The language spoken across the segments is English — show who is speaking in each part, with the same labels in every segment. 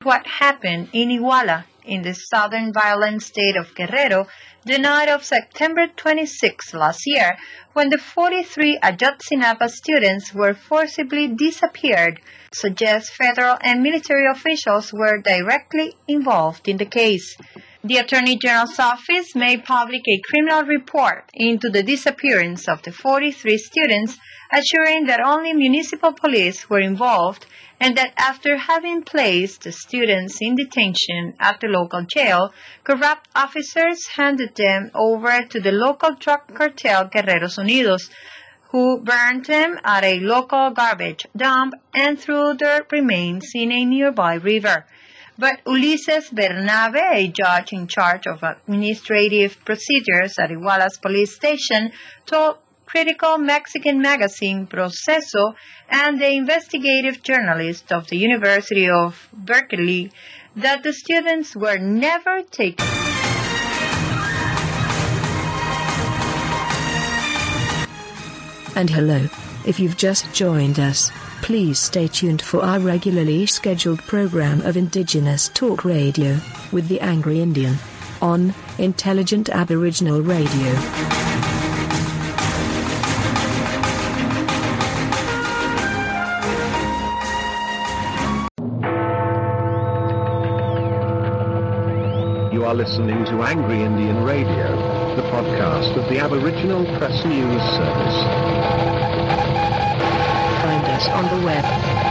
Speaker 1: what happened in Iguala, in the southern violent state of Guerrero, the night of September 26 last year, when the 43 Ayotzinapa students were forcibly disappeared, suggests federal and military officials were directly involved in the case. The Attorney General's office made public a criminal report into the disappearance of the 43 students, assuring that only municipal police were involved and that after having placed the students in detention at the local jail, corrupt officers handed them over to the local drug cartel Guerreros Unidos, who burned them at a local garbage dump and threw their remains in a nearby river. But Ulises Bernabe, a judge in charge of administrative procedures at Iguala's police station, told critical Mexican magazine Proceso and the investigative journalist of the University of Berkeley that the students were never taken.
Speaker 2: And hello, if you've just joined us, please stay tuned for our regularly scheduled program of Indigenous Talk Radio, with the Angry Indian, on Intelligent Aboriginal Radio.
Speaker 3: You are listening to Angry Indian Radio, the podcast of the Aboriginal Press News Service.
Speaker 2: Find us on the web,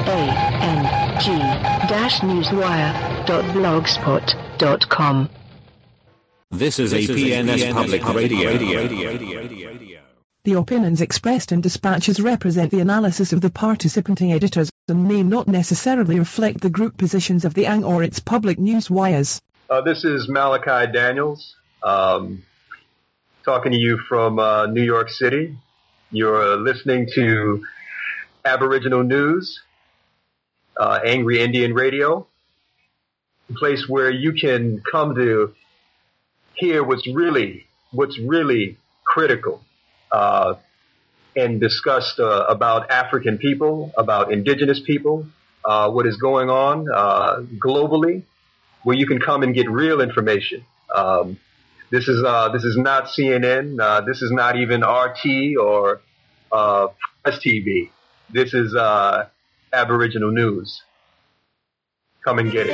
Speaker 2: ang-newswire.blogspot.com.
Speaker 4: This is APNS Public Radio.
Speaker 5: The opinions expressed in dispatches represent the analysis of the participating editors and may not necessarily reflect the group positions of the ANG or its public news wires.
Speaker 6: This is Malachi Daniels, talking to you from New York City. You're listening to Aboriginal News, Angry Indian Radio, a place where you can come to hear what's really critical and discussed about African people, about indigenous people, what is going on globally, where you can come and get real information. This is not CNN. This is not even RT or Press TV. This is Aboriginal News. Come and get it.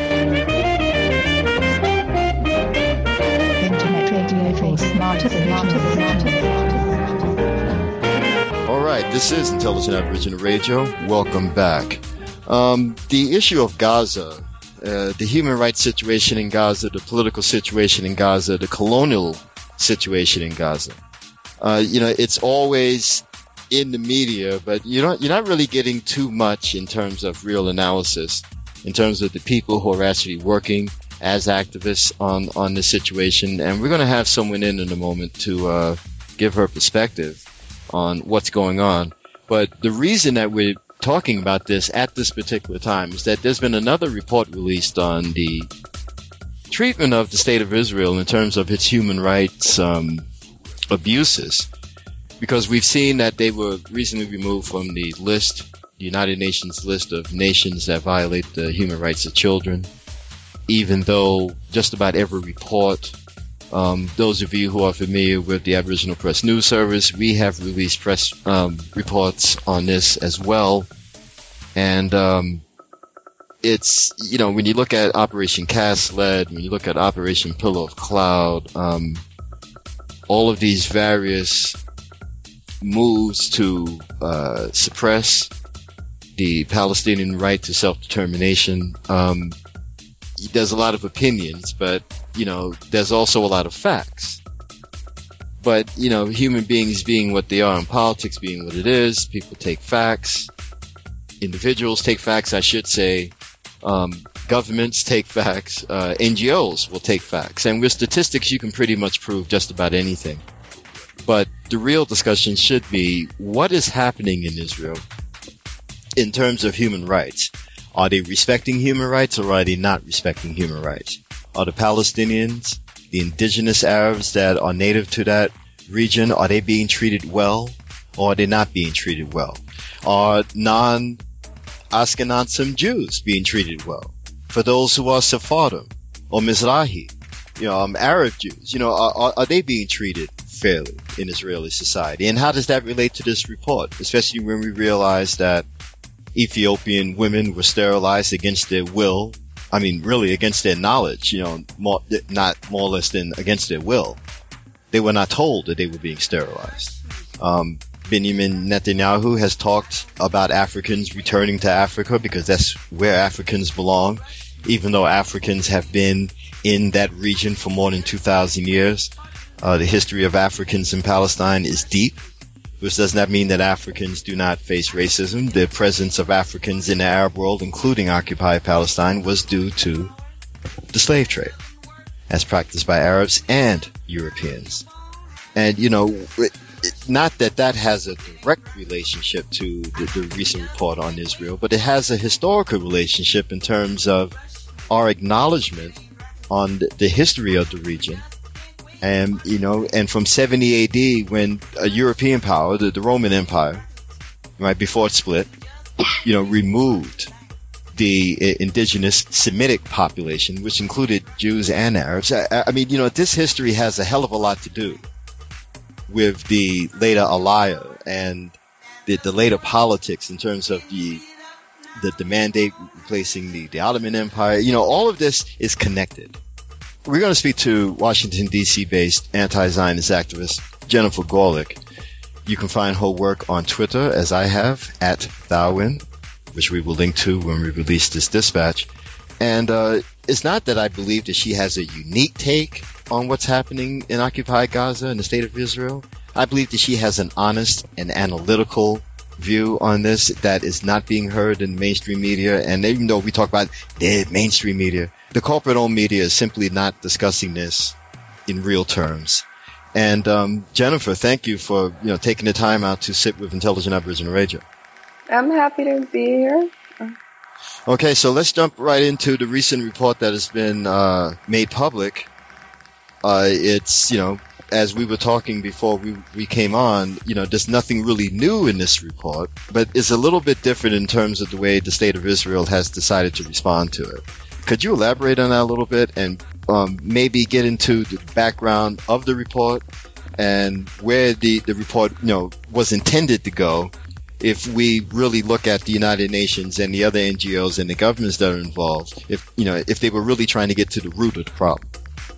Speaker 7: Internet radio for smart
Speaker 8: All right, this is Intelligent Aboriginal Radio. Welcome back. The issue of Gaza, the human rights situation in Gaza, the political situation in Gaza, the colonial situation in Gaza. It's always in the media, but you're not really getting too much in terms of real analysis, in terms of the people who are actually working as activists on the situation. And we're going to have someone in a moment to give her perspective on what's going on. But the reason that we're talking about this at this particular time is that there's been another report released on the treatment of the State of Israel in terms of its human rights abuses, because we've seen that they were recently removed from the list, the United Nations list of nations that violate the human rights of children, even though just about every report, those of you who are familiar with the Aboriginal Press News Service, we have released press reports on this as well. And it's, when you look at Operation Cast Lead, when you look at Operation Pillar of Cloud, all of these various moves to suppress the Palestinian right to self-determination, there's a lot of opinions, but there's also a lot of facts. But human beings being what they are and politics being what it is, people take facts, individuals take facts, I should say, governments take facts, NGOs will take facts, and with statistics you can pretty much prove just about anything. But the real discussion should be, what is happening in Israel in terms of human rights? Are they respecting human rights, or are they not respecting human rights? Are the Palestinians, the indigenous Arabs that are native to that region, are they being treated well, or are they not being treated well? Are non-Ashkenazim Jews being treated well? for those who are Sephardim or Mizrahi, Arab Jews? Are they being treated fairly in Israeli society? And how does that relate to this report, especially when we realize that Ethiopian women were sterilized against their will? I mean, really against their knowledge, not more or less than against their will. They were not told that they were being sterilized. Benjamin Netanyahu has talked about Africans returning to Africa because that's where Africans belong, even though Africans have been in that region for more than 2,000 years. The history of Africans in Palestine is deep, which does not mean that Africans do not face racism. The presence of Africans in the Arab world, including occupied Palestine, was due to the slave trade, as practiced by Arabs and Europeans. And, not that has a direct relationship to the recent report on Israel, but it has a historical relationship in terms of our acknowledgement on the history of the region. And, and from 70 AD, when a European power, the Roman Empire, right before it split, removed the indigenous Semitic population, which included Jews and Arabs. I mean, this history has a hell of a lot to do with the later Aliyah and the later politics in terms of the Mandate replacing the Ottoman Empire. All of this is connected. We're going to speak to Washington, D.C. based anti-Zionist activist Jennifer Gorelick. You can find her work on Twitter, as I have, at Thawin, which we will link to when we release this dispatch. And it's not that I believe that she has a unique take on what's happening in occupied Gaza and the state of Israel. I believe that she has an honest and analytical view on this that is not being heard in mainstream media. And even though we talk about the mainstream media, the corporate-owned media is simply not discussing this in real terms. And Jennifer, thank you for taking the time out to sit with Intelligent Aboriginal Radio.
Speaker 7: I'm happy to be here.
Speaker 8: Okay, so let's jump right into the recent report that has been made public. It's, as we were talking before we came on, there's nothing really new in this report, but it's a little bit different in terms of the way the state of Israel has decided to respond to it. Could you elaborate on that a little bit and maybe get into the background of the report and where the report, was intended to go if we really look at the United Nations and the other NGOs and the governments that are involved, if they were really trying to get to the root of the problem?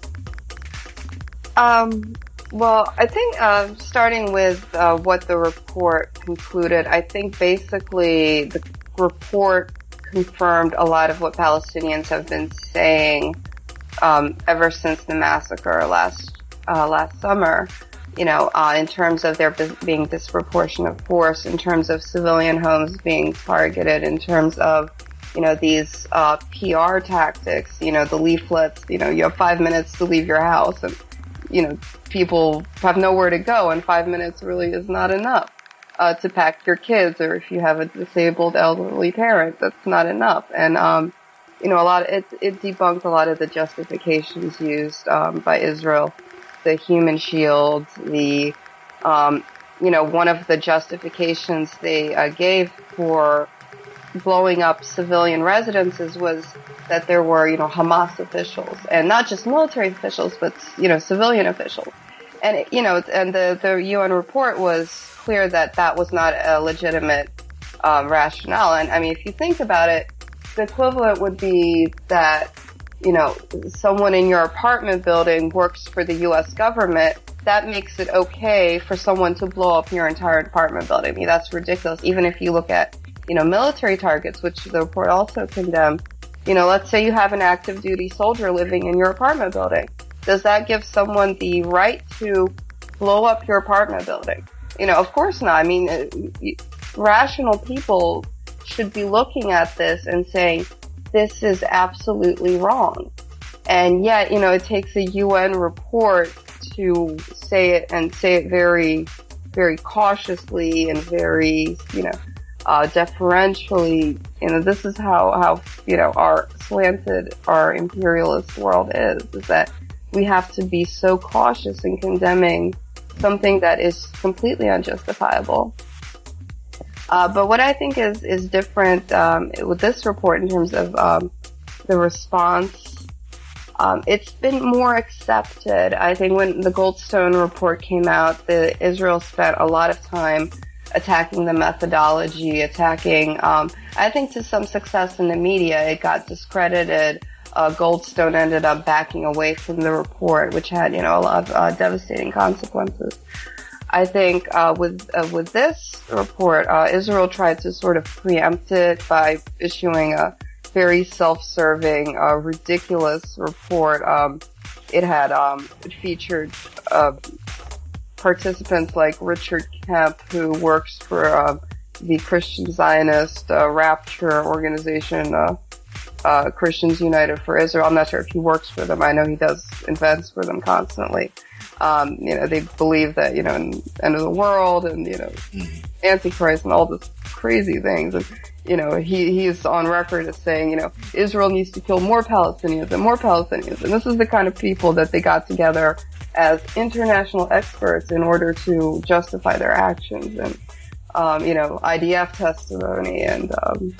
Speaker 7: Well, I think starting with what the report concluded, I think basically the report confirmed a lot of what Palestinians have been saying ever since the massacre last summer. In terms of there being disproportionate force, in terms of civilian homes being targeted, in terms of these PR tactics, the leaflets, you have 5 minutes to leave your house, and people have nowhere to go, and 5 minutes really is not enough to pack your kids, or if you have a disabled elderly parent, that's not enough. And it debunked a lot of the justifications used by Israel, the human shield, the one of the justifications they gave for blowing up civilian residences was that there were, Hamas officials, and not just military officials, but, civilian officials. And, and the UN report was clear that that was not a legitimate rationale. And, I mean, if you think about it, the equivalent would be that, someone in your apartment building works for the U.S. government. That makes it okay for someone to blow up your entire apartment building. I mean, that's ridiculous. Even if you look at, military targets, which the report also condemned. Let's say you have an active duty soldier living in your apartment building. Does that give someone the right to blow up your apartment building? Of course not. I mean, rational people should be looking at this and saying, this is absolutely wrong. And yet, it takes a UN report to say it very, very cautiously and very, deferentially. This is how our slanted, our imperialist world is that we have to be so cautious in condemning something that is completely unjustifiable. But what I think is different with this report in terms of the response, it's been more accepted. I think when the Goldstone report came out, Israel spent a lot of time attacking the methodology, I think to some success in the media. It got discredited. Goldstone ended up backing away from the report, which had, a lot of devastating consequences. I think with this report, Israel tried to sort of preempt it by issuing a very self-serving, ridiculous report. It featured participants like Richard Kemp, who works for the Christian Zionist Rapture organization, Christians United for Israel. I'm not sure if he works for them. I know he does events for them constantly. They believe that, end of the world and, Antichrist and all this crazy things. And, he is on record as saying, Israel needs to kill more Palestinians and more Palestinians. And this is the kind of people that they got together as international experts in order to justify their actions. And, IDF testimony and,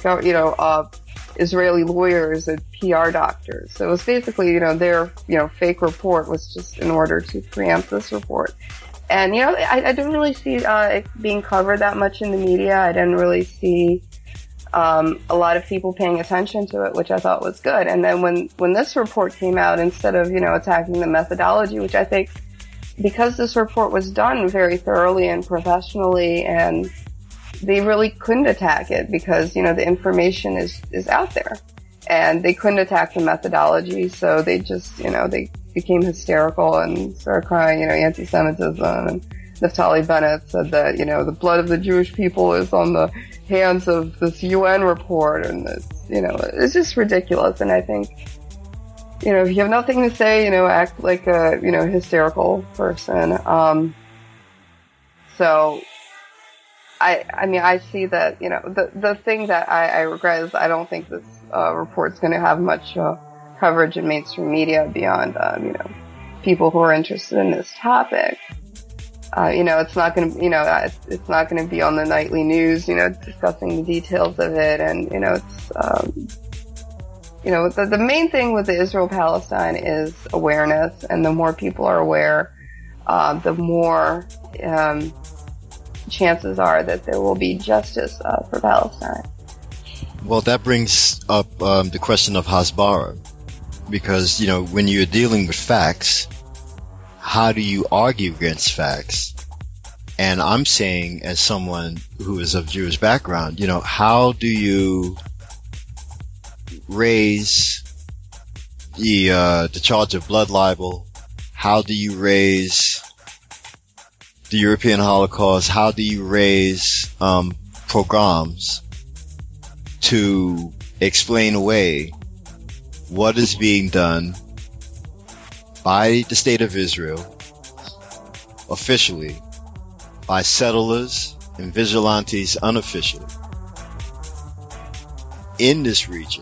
Speaker 7: Israeli lawyers and PR doctors. So it was basically, their, fake report was just in order to preempt this report. And, I didn't really see it being covered that much in the media. I didn't really see a lot of people paying attention to it, which I thought was good. And then when this report came out, instead of, attacking the methodology, which I think, because this report was done very thoroughly and professionally, and they really couldn't attack it because, the information is out there. And they couldn't attack the methodology, so they just, they became hysterical and started crying, anti-Semitism. And Naftali Bennett said that, the blood of the Jewish people is on the hands of this UN report, and it's just ridiculous. And I think, if you have nothing to say, act like a, hysterical person. So, I see that, the thing that I regret is I don't think this report's going to have much coverage in mainstream media beyond, people who are interested in this topic. It's not going to, it's not going to be on the nightly news, discussing the details of it. And, the main thing with the Israel-Palestine is awareness. And the more people are aware, the more chances are that there will be justice for Palestine.
Speaker 8: Well, that brings up the question of Hasbara. Because, when you're dealing with facts, how do you argue against facts? And I'm saying, as someone who is of Jewish background, how do you raise the charge of blood libel? How do you raise the European Holocaust? How do you raise pogroms to explain away what is being done by the State of Israel, officially, by settlers and vigilantes unofficially, in this region?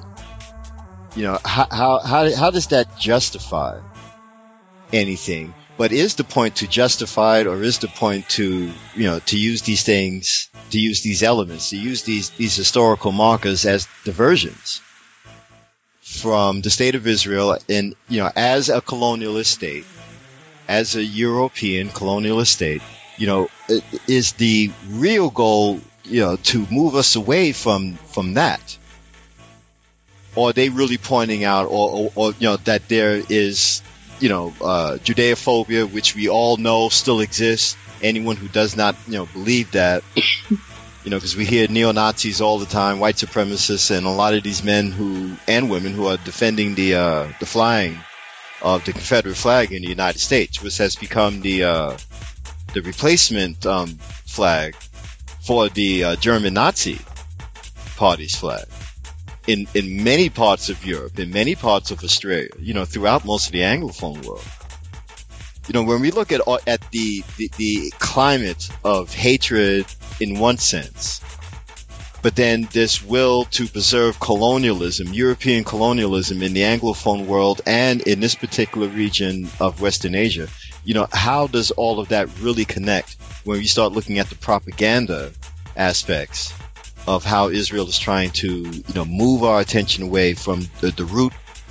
Speaker 8: How does that justify anything? But is the point to justify it, or is the point to, to use these things, to use these elements, to use these historical markers as diversions from the State of Israel, and, as a colonialist state, as a European colonialist state, is the real goal, to move us away from that? Or are they really pointing out, or that there is, Judeophobia, which we all know still exists? Anyone who does not, believe that, because we hear neo-Nazis all the time, white supremacists, and a lot of these men and women who are defending the flying of the Confederate flag in the United States, which has become the replacement flag for the German Nazi Party's flag in many parts of Europe, in many parts of Australia, throughout most of the Anglophone world. When we look at the climate of hatred in one sense, but then this will to preserve colonialism, European colonialism in the Anglophone world and in this particular region of Western Asia, how does all of that really connect when we start looking at the propaganda aspects of how Israel is trying to, move our attention away from the root,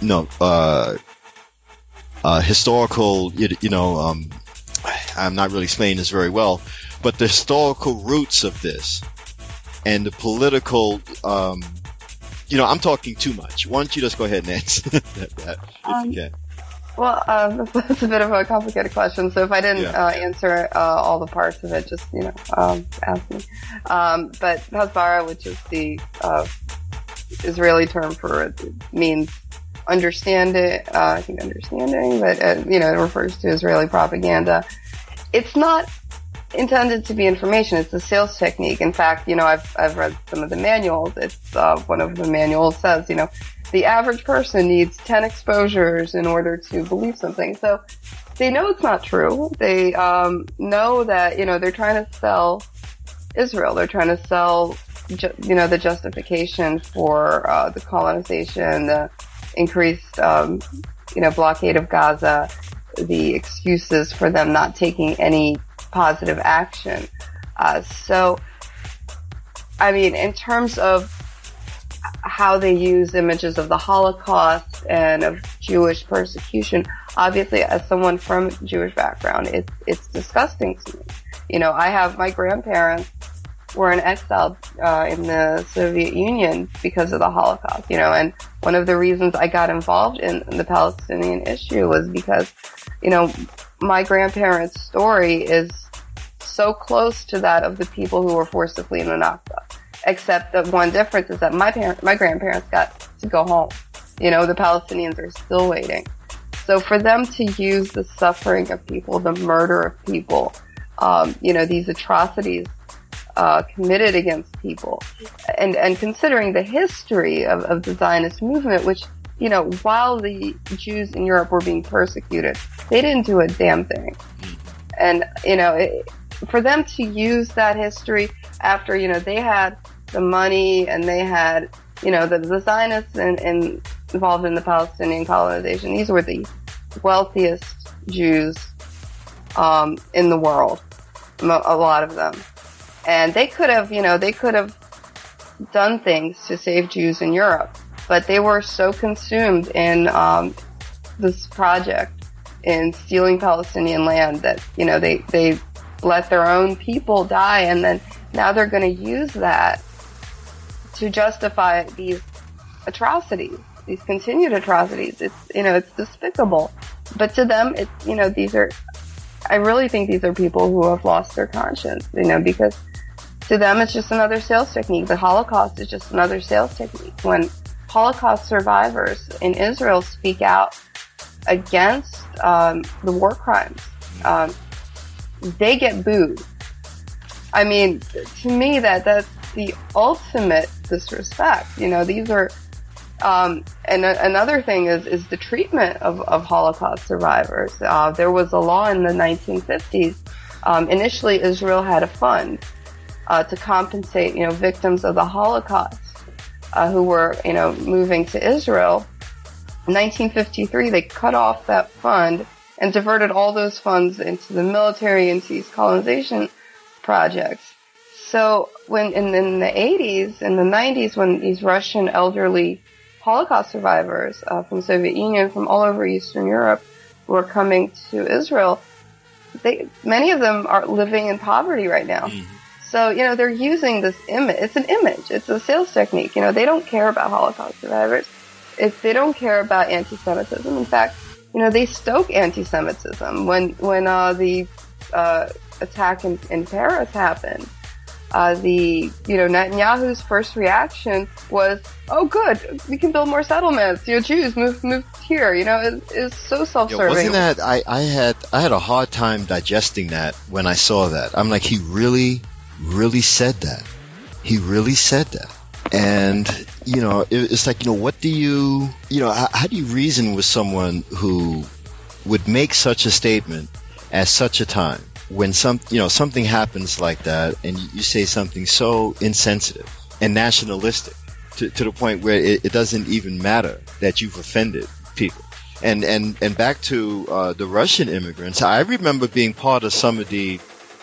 Speaker 8: historical, I'm not really explaining this very well, but the historical roots of this and the political, I'm talking too much. Why don't you just go ahead and answer that if you can?
Speaker 7: Well, that's a bit of a complicated question, so if I didn't answer all the parts of it, just, ask me. But Hasbara, which is the Israeli term for it, means understanding, but, it refers to Israeli propaganda. It's not intended to be information. It's a sales technique. In fact, I've read some of the manuals. It's, one of the manuals says, the average person needs 10 exposures in order to believe something. So they know it's not true. They, know that, they're trying to sell Israel. They're trying to sell, the justification for, the colonization, the increased, blockade of Gaza, the excuses for them not taking any positive action. In terms of how they use images of the Holocaust and of Jewish persecution, obviously, as someone from a Jewish background, it's disgusting to me. I have my grandparents were in exile in the Soviet Union because of the Holocaust, and one of the reasons I got involved in the Palestinian issue was because, my grandparents' story is so close to that of the people who were forced to flee in the Nakba. Except that one difference is that my grandparents got to go home. The Palestinians are still waiting. So for them to use the suffering of people, the murder of people, these atrocities, committed against people, and considering the history of the Zionist movement, which, while the Jews in Europe were being persecuted, they didn't do a damn thing. And, for them to use that history after, they had the money and they had, the Zionists involved in the Palestinian colonization. These were the wealthiest Jews, in the world. A lot of them. And they could have, done things to save Jews in Europe, but they were so consumed in, this project in stealing Palestinian land that, they let their own people die, and then now they're going to use that to justify these atrocities, these continued atrocities. It's despicable. But to them, I really think these are people who have lost their conscience, because to them it's just another sales technique. The Holocaust is just another sales technique. When Holocaust survivors in Israel speak out against the war crimes, they get booed. To me, that's the ultimate disrespect. These are, and another thing is the treatment of Holocaust survivors. There was a law in the 1950s. Initially, Israel had a fund to compensate, victims of the Holocaust who were, moving to Israel. In 1953, they cut off that fund and diverted all those funds into the military, into these colonization projects. So when in the 80s and the 90s, when these Russian elderly Holocaust survivors from Soviet Union, from all over Eastern Europe, were coming to Israel, many of them are living in poverty right now. Mm-hmm. So, they're using this image. It's an image. It's a sales technique. They don't care about Holocaust survivors. If they don't care about anti-Semitism. In fact, they stoke anti-Semitism. When the attack in Paris happened, Netanyahu's first reaction was, "Oh, good, we can build more settlements. Jews move here." It's so self-serving.
Speaker 8: Wasn't that I had a hard time digesting that when I saw that. I'm like, he really said that. He really said that. And, it's like, what do you, how do you reason with someone who would make such a statement at such a time when something happens like that and you say something so insensitive and nationalistic to the point where it doesn't even matter that you've offended people. And back to the Russian immigrants, I remember being part of some of the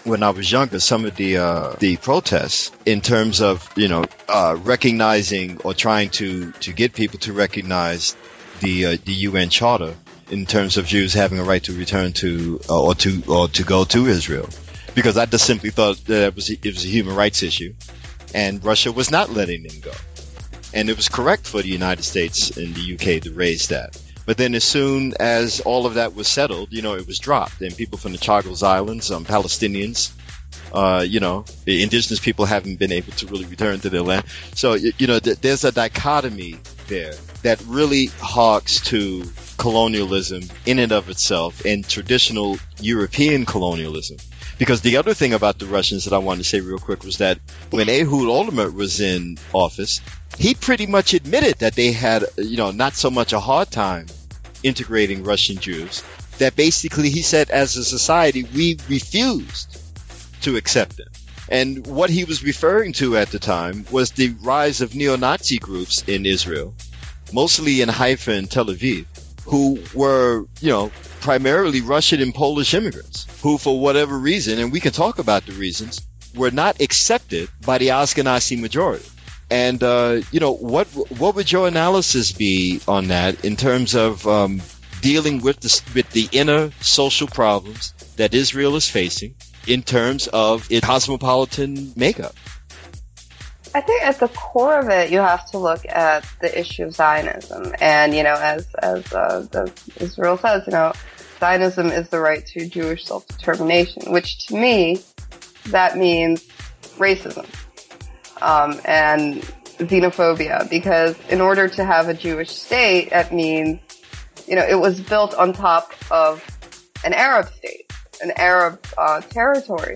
Speaker 8: when I was younger, some of the protests in terms of, recognizing or trying to get people to recognize the UN Charter in terms of Jews having a right to return to or to go to Israel, because I just simply thought that it was a human rights issue, and Russia was not letting them go, and it was correct for the United States and the UK to raise that. But then as soon as all of that was settled, it was dropped, and people from the Chagos Islands, Palestinians, the indigenous people haven't been able to really return to their land. So, there's a dichotomy there that really harks to colonialism in and of itself and traditional European colonialism. Because the other thing about the Russians that I wanted to say real quick was that when Ehud Olmert was in office, he pretty much admitted that they had, not so much a hard time integrating Russian Jews, that basically he said as a society, we refused to accept them. And what he was referring to at the time was the rise of neo-Nazi groups in Israel, mostly in Haifa and Tel Aviv, who were, primarily Russian and Polish immigrants, who for whatever reason, and we can talk about the reasons, were not accepted by the Ashkenazi majority. And, what would your analysis be on that in terms of dealing with the inner social problems that Israel is facing in terms of its cosmopolitan makeup?
Speaker 7: I think at the core of it, you have to look at the issue of Zionism. And, as Israel says, Zionism is the right to Jewish self-determination, which to me, that means racism. And xenophobia, because in order to have a Jewish state, that means, it was built on top of an Arab state, an Arab territory.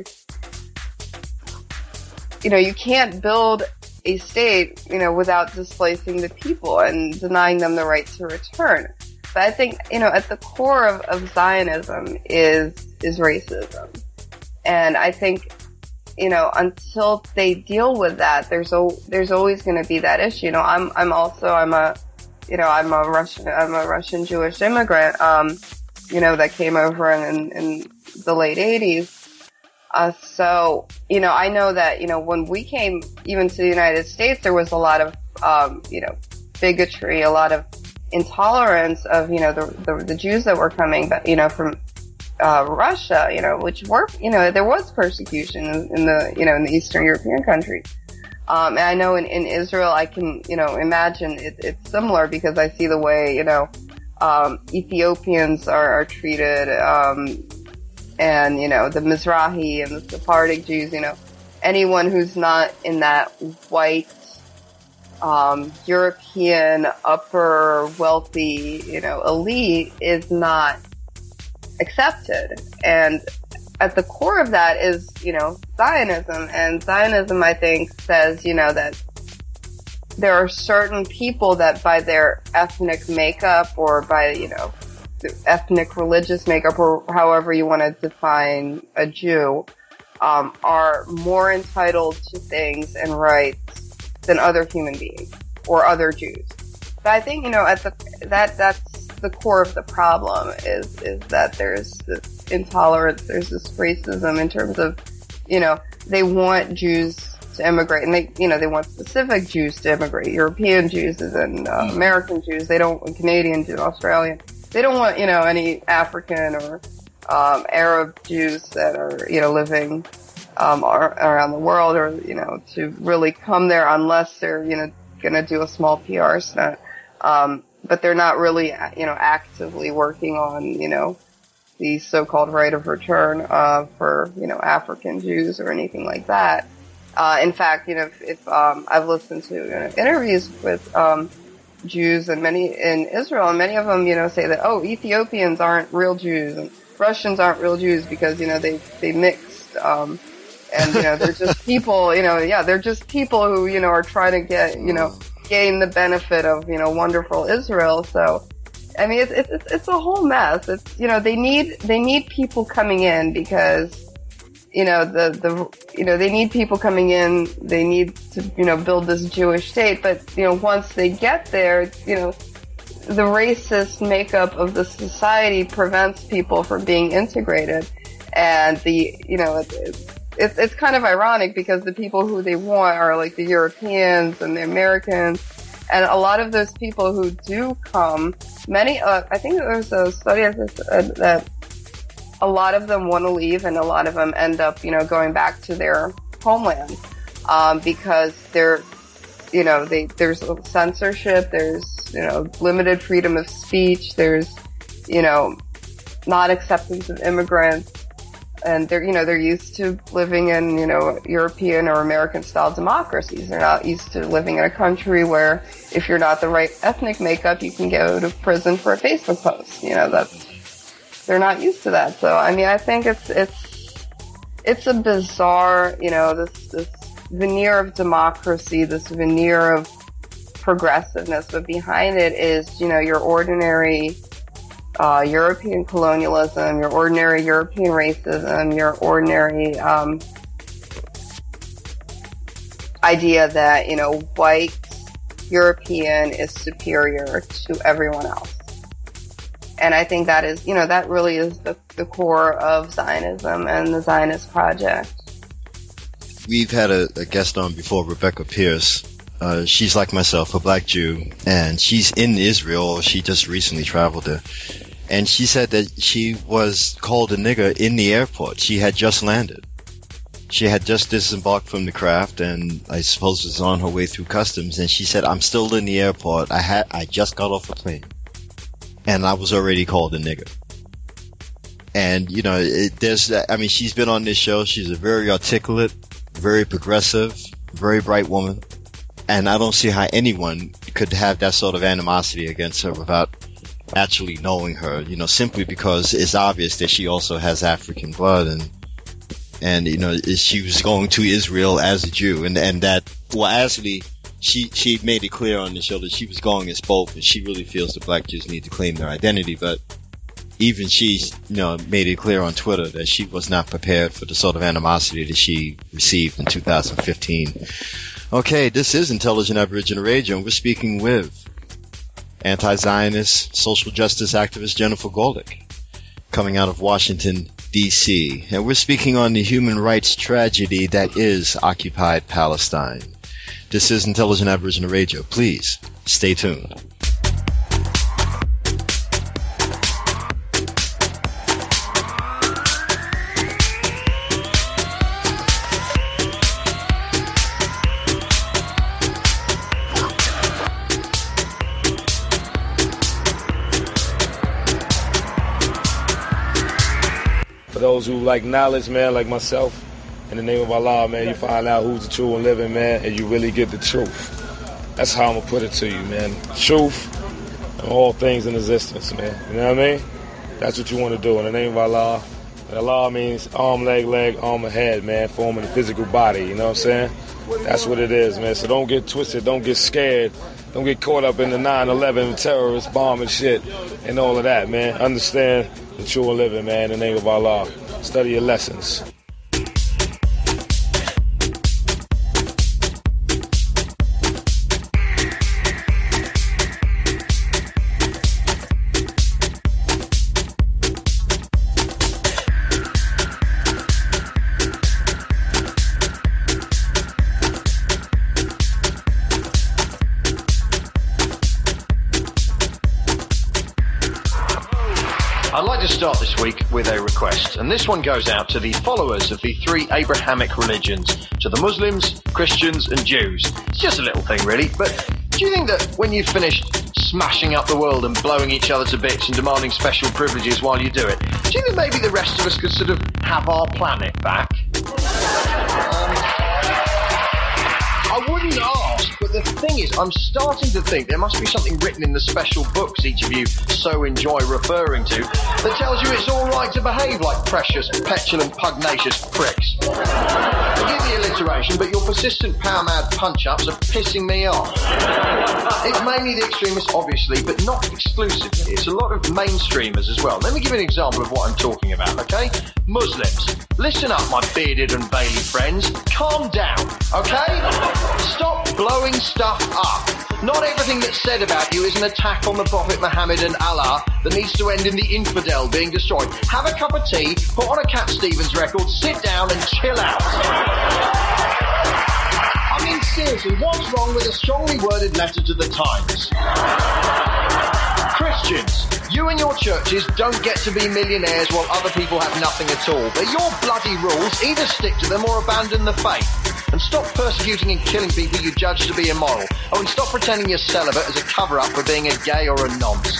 Speaker 7: You can't build a state, without displacing the people and denying them the right to return. But I think, at the core of Zionism is racism. And I think, until they deal with that, there's always going to be that issue. I'm a Russian Jewish immigrant, that came over in the late 80s. So, I know that, when we came even to the United States, there was a lot of, bigotry, a lot of intolerance of, the Jews that were coming, but, from Russia, which were, there was persecution in the Eastern European countries. And I know in Israel, I can, imagine it's similar because I see the way, Ethiopians are treated, and, the Mizrahi and the Sephardic Jews, anyone who's not in that white, European, upper, wealthy, elite is not accepted. And at the core of that is, Zionism. And Zionism, I think, says, that there are certain people that by their ethnic makeup or by, the ethnic religious makeup or however you want to define a Jew, are more entitled to things and rights than other human beings or other Jews. But I think, that's the core of the problem is that there's this intolerance, there's this racism in terms of, they want Jews to immigrate, and they want specific Jews to immigrate, European Jews and American Jews. They don't want Canadian Jews, Australian. They don't want, any African or Arab Jews that are, living around the world or, to really come there unless they're, going to do a small PR stunt. But they're not really, actively working on, the so-called right of return for, African Jews or anything like that. In fact, if I've listened to interviews with Jews and many in Israel, and many of them, say that, Ethiopians aren't real Jews and Russians aren't real Jews because, they mixed, and, they're just people, they're just people who, are trying to get, gain the benefit of, wonderful Israel. So, I mean, it's a whole mess. It's, they need people coming in because, they need people coming in. They need to, build this Jewish state. But, once they get there, the racist makeup of the society prevents people from being integrated. And it's kind of ironic because the people who they want are like the Europeans and the Americans. And a lot of those people who do come, I think there was a study that a lot of them want to leave and a lot of them end up, going back to their homeland, because there's censorship, there's, limited freedom of speech, there's, not acceptance of immigrants. And they're used to living in, European or American style democracies. They're not used to living in a country where if you're not the right ethnic makeup, you can go to prison for a Facebook post. They're not used to that. So, I think it's a bizarre, this veneer of democracy, this veneer of progressiveness, but behind it is, your ordinary European colonialism, your ordinary European racism, your ordinary idea that, white European is superior to everyone else. And I think that is, that really is the core of Zionism and the Zionist project.
Speaker 8: We've had a guest on before, Rebecca Pierce. She's like myself, a black Jew, and she's in Israel. She just recently traveled there. And she said that she was called a nigger in the airport. She had just landed. She had just disembarked from the craft and I suppose was on her way through customs. And she said, I'm still in the airport. I just got off a plane. And I was already called a nigger. And, she's been on this show. She's a very articulate, very progressive, very bright woman. And I don't see how anyone could have that sort of animosity against her without actually knowing her, simply because it's obvious that she also has African blood and she was going to Israel as a Jew and that, well, actually, she made it clear on the show that she was going as both and she really feels that black Jews need to claim their identity, but even she, made it clear on Twitter that she was not prepared for the sort of animosity that she received in 2015. Okay, this is Intelligent Aboriginal Radio and we're speaking with anti-Zionist social justice activist Jennifer Gorelick, coming out of Washington, D.C. And we're speaking on the human rights tragedy that is occupied Palestine. This is Intelligent Aboriginal Radio. Please stay tuned.
Speaker 9: For those who like knowledge, man, like myself, in the name of Allah, man, you find out who's the true and living, man, and you really get the truth. That's how I'm going to put it to you, man. Truth and all things in existence, man. You know what I mean? That's what you want to do in the name of Allah. And Allah means arm, leg, arm, and head, man, forming the physical body, you know what I'm saying? That's what it is, man. So don't get twisted, don't get scared. Don't get caught up in the 9/11 terrorist bomb and shit and all of that, man. Understand the true and living, man, in the name of Allah. Study your lessons.
Speaker 10: Start this week with a request, and this one goes out to the followers of the three Abrahamic religions, to the Muslims, Christians and Jews. It's just a little thing really, but do you think that when you've finished smashing up the world and blowing each other to bits and demanding special privileges while you do it, do you think maybe the rest of us could sort of have our planet back? I wouldn't ask, but the thing is, I'm starting to think there must be something written in the special books each of you so enjoy referring to that tells you it's all right to behave like precious, petulant, pugnacious pricks. Forgive the alliteration, but your persistent power-mad punch-ups are pissing me off. It's mainly the extremists, obviously, but not exclusively. It's a lot of mainstreamers as well. Let me give you an example of what I'm talking about, okay? Muslims, listen up, my bearded and Bailey friends. Calm down, okay? Stop blowing stuff up. Not everything that's said about you is an attack on the Prophet Muhammad and Allah that needs to end in the infidel being destroyed. Have a cup of tea, put on a Cat Stevens record, sit down and chill out. I mean, seriously, what's wrong with a strongly worded letter to the Times? Christians, you and your churches don't get to be millionaires while other people have nothing at all. They're your bloody rules. Either stick to them or abandon the faith. And stop persecuting and killing people you judge to be immoral. Oh, and stop pretending you're celibate as a cover-up for being a gay or a nonce.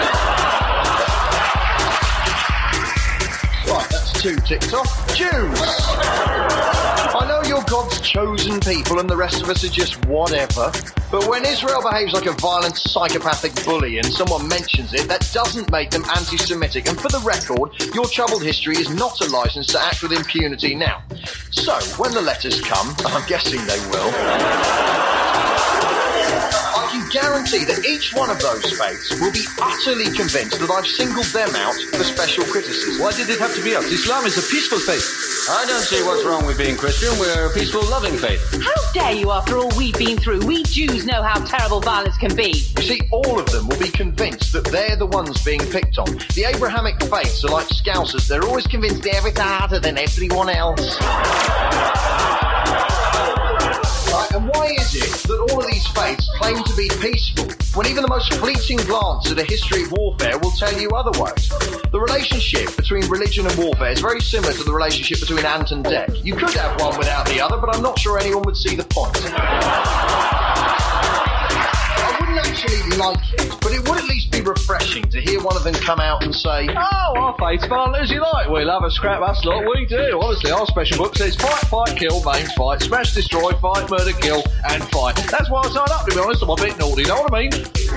Speaker 10: Right, that's 2 ticked off. Jews! I know you're God's chosen people and the rest of us are just whatever, but when Israel behaves like a violent psychopathic bully and someone mentions it, that doesn't make them anti-Semitic. And for the record, your troubled history is not a license to act with impunity now. So, when the letters come, and I'm guessing they will, I can guarantee that each one of those faiths will be utterly convinced that I've singled them out for special criticism.
Speaker 11: Why did it have to be us? Islam is a peaceful faith.
Speaker 12: I don't see what's wrong with being Christian. We're a peaceful, loving faith.
Speaker 13: How dare you, after all we've been through? We Jews know how terrible violence can be.
Speaker 10: You see, all of them will be convinced that they're the ones being picked on. The Abrahamic faiths are like Scousers. They're always convinced they're harder than everyone else. Right, and why is it that all of these faiths claim to be peaceful when even the most fleeting glance at a history of warfare will tell you otherwise? The relationship between religion and warfare is very similar to the relationship between ant and deck. You could have one without the other, but I'm not sure anyone would see the point. I wouldn't actually like it, but it would at least be refreshing to hear one of them come out and say,
Speaker 11: "Oh, our faith's violent as you like. We love a scrap, us lot, we do. Honestly, our special book says fight, fight, kill, mains, fight, smash, destroy, fight, murder, kill, and fight." That's why I signed up, to be honest. I'm a bit naughty, know what I mean?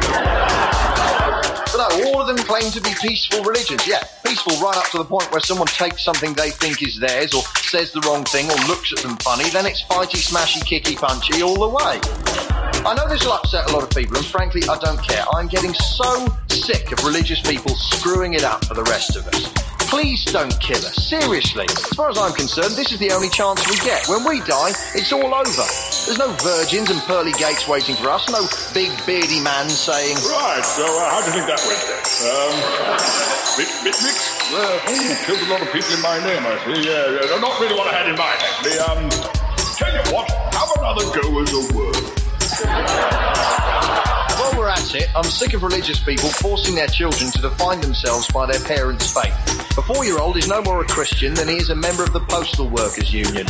Speaker 10: But no, all of them claim to be peaceful religions. Yeah, peaceful right up to the point where someone takes something they think is theirs or says the wrong thing or looks at them funny, then it's fighty, smashy, kicky, punchy all the way. I know this will upset a lot of people, and frankly, I don't care. I'm getting so sick of religious people screwing it up for the rest of us. Please don't kill us. Seriously. As far as I'm concerned, this is the only chance we get. When we die, it's all over. There's no virgins and pearly gates waiting for us. No big beardy man saying...
Speaker 14: Right, so how do you think that went then? Bit mixed. Killed a lot of people in my name, I see. Yeah, not really what I had in mind, actually. Tell you what, have another go as a word.
Speaker 10: While we're at it, I'm sick of religious people forcing their children to define themselves by their parents' faith. A 4-year-old is no more a Christian than he is a member of the Postal Workers Union.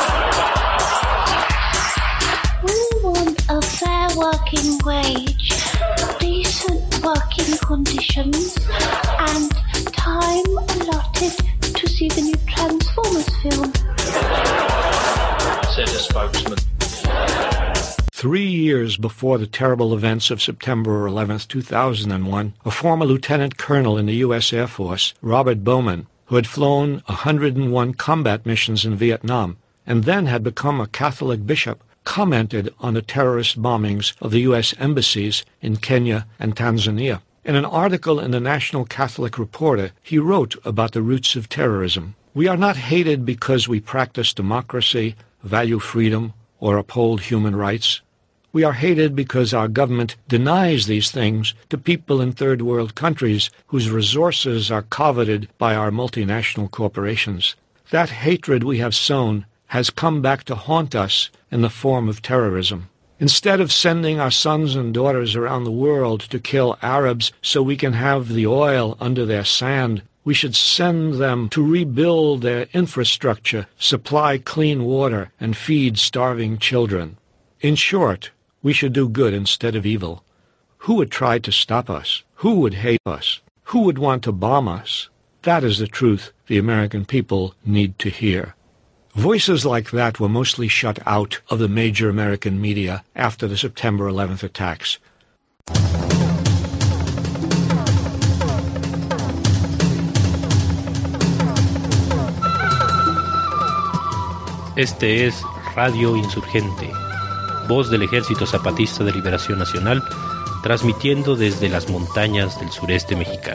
Speaker 15: We want a fair working wage, decent working conditions, and time allotted to see the new Transformers film,
Speaker 10: said a spokesman.
Speaker 16: 3 years before the terrible events of September 11, 2001, a former lieutenant colonel in the U.S. Air Force, Robert Bowman, who had flown 101 combat missions in Vietnam and then had become a Catholic bishop, commented on the terrorist bombings of the U.S. embassies in Kenya and Tanzania. In an article in the National Catholic Reporter, he wrote about the roots of terrorism. "We are not hated because we practice democracy, value freedom, or uphold human rights. We are hated because our government denies these things to people in third-world countries whose resources are coveted by our multinational corporations. That hatred we have sown has come back to haunt us in the form of terrorism. Instead of sending our sons and daughters around the world to kill Arabs so we can have the oil under their sand, we should send them to rebuild their infrastructure, supply clean water, and feed starving children. In short, we should do good instead of evil. Who would try to stop us? Who would hate us? Who would want to bomb us? That is the truth the American people need to hear." Voices like that were mostly shut out of the major American media after the September 11th attacks.
Speaker 17: Este es Radio Insurgente, voz del Ejército Zapatista de Liberación Nacional, transmitiendo desde las montañas del sureste mexicano.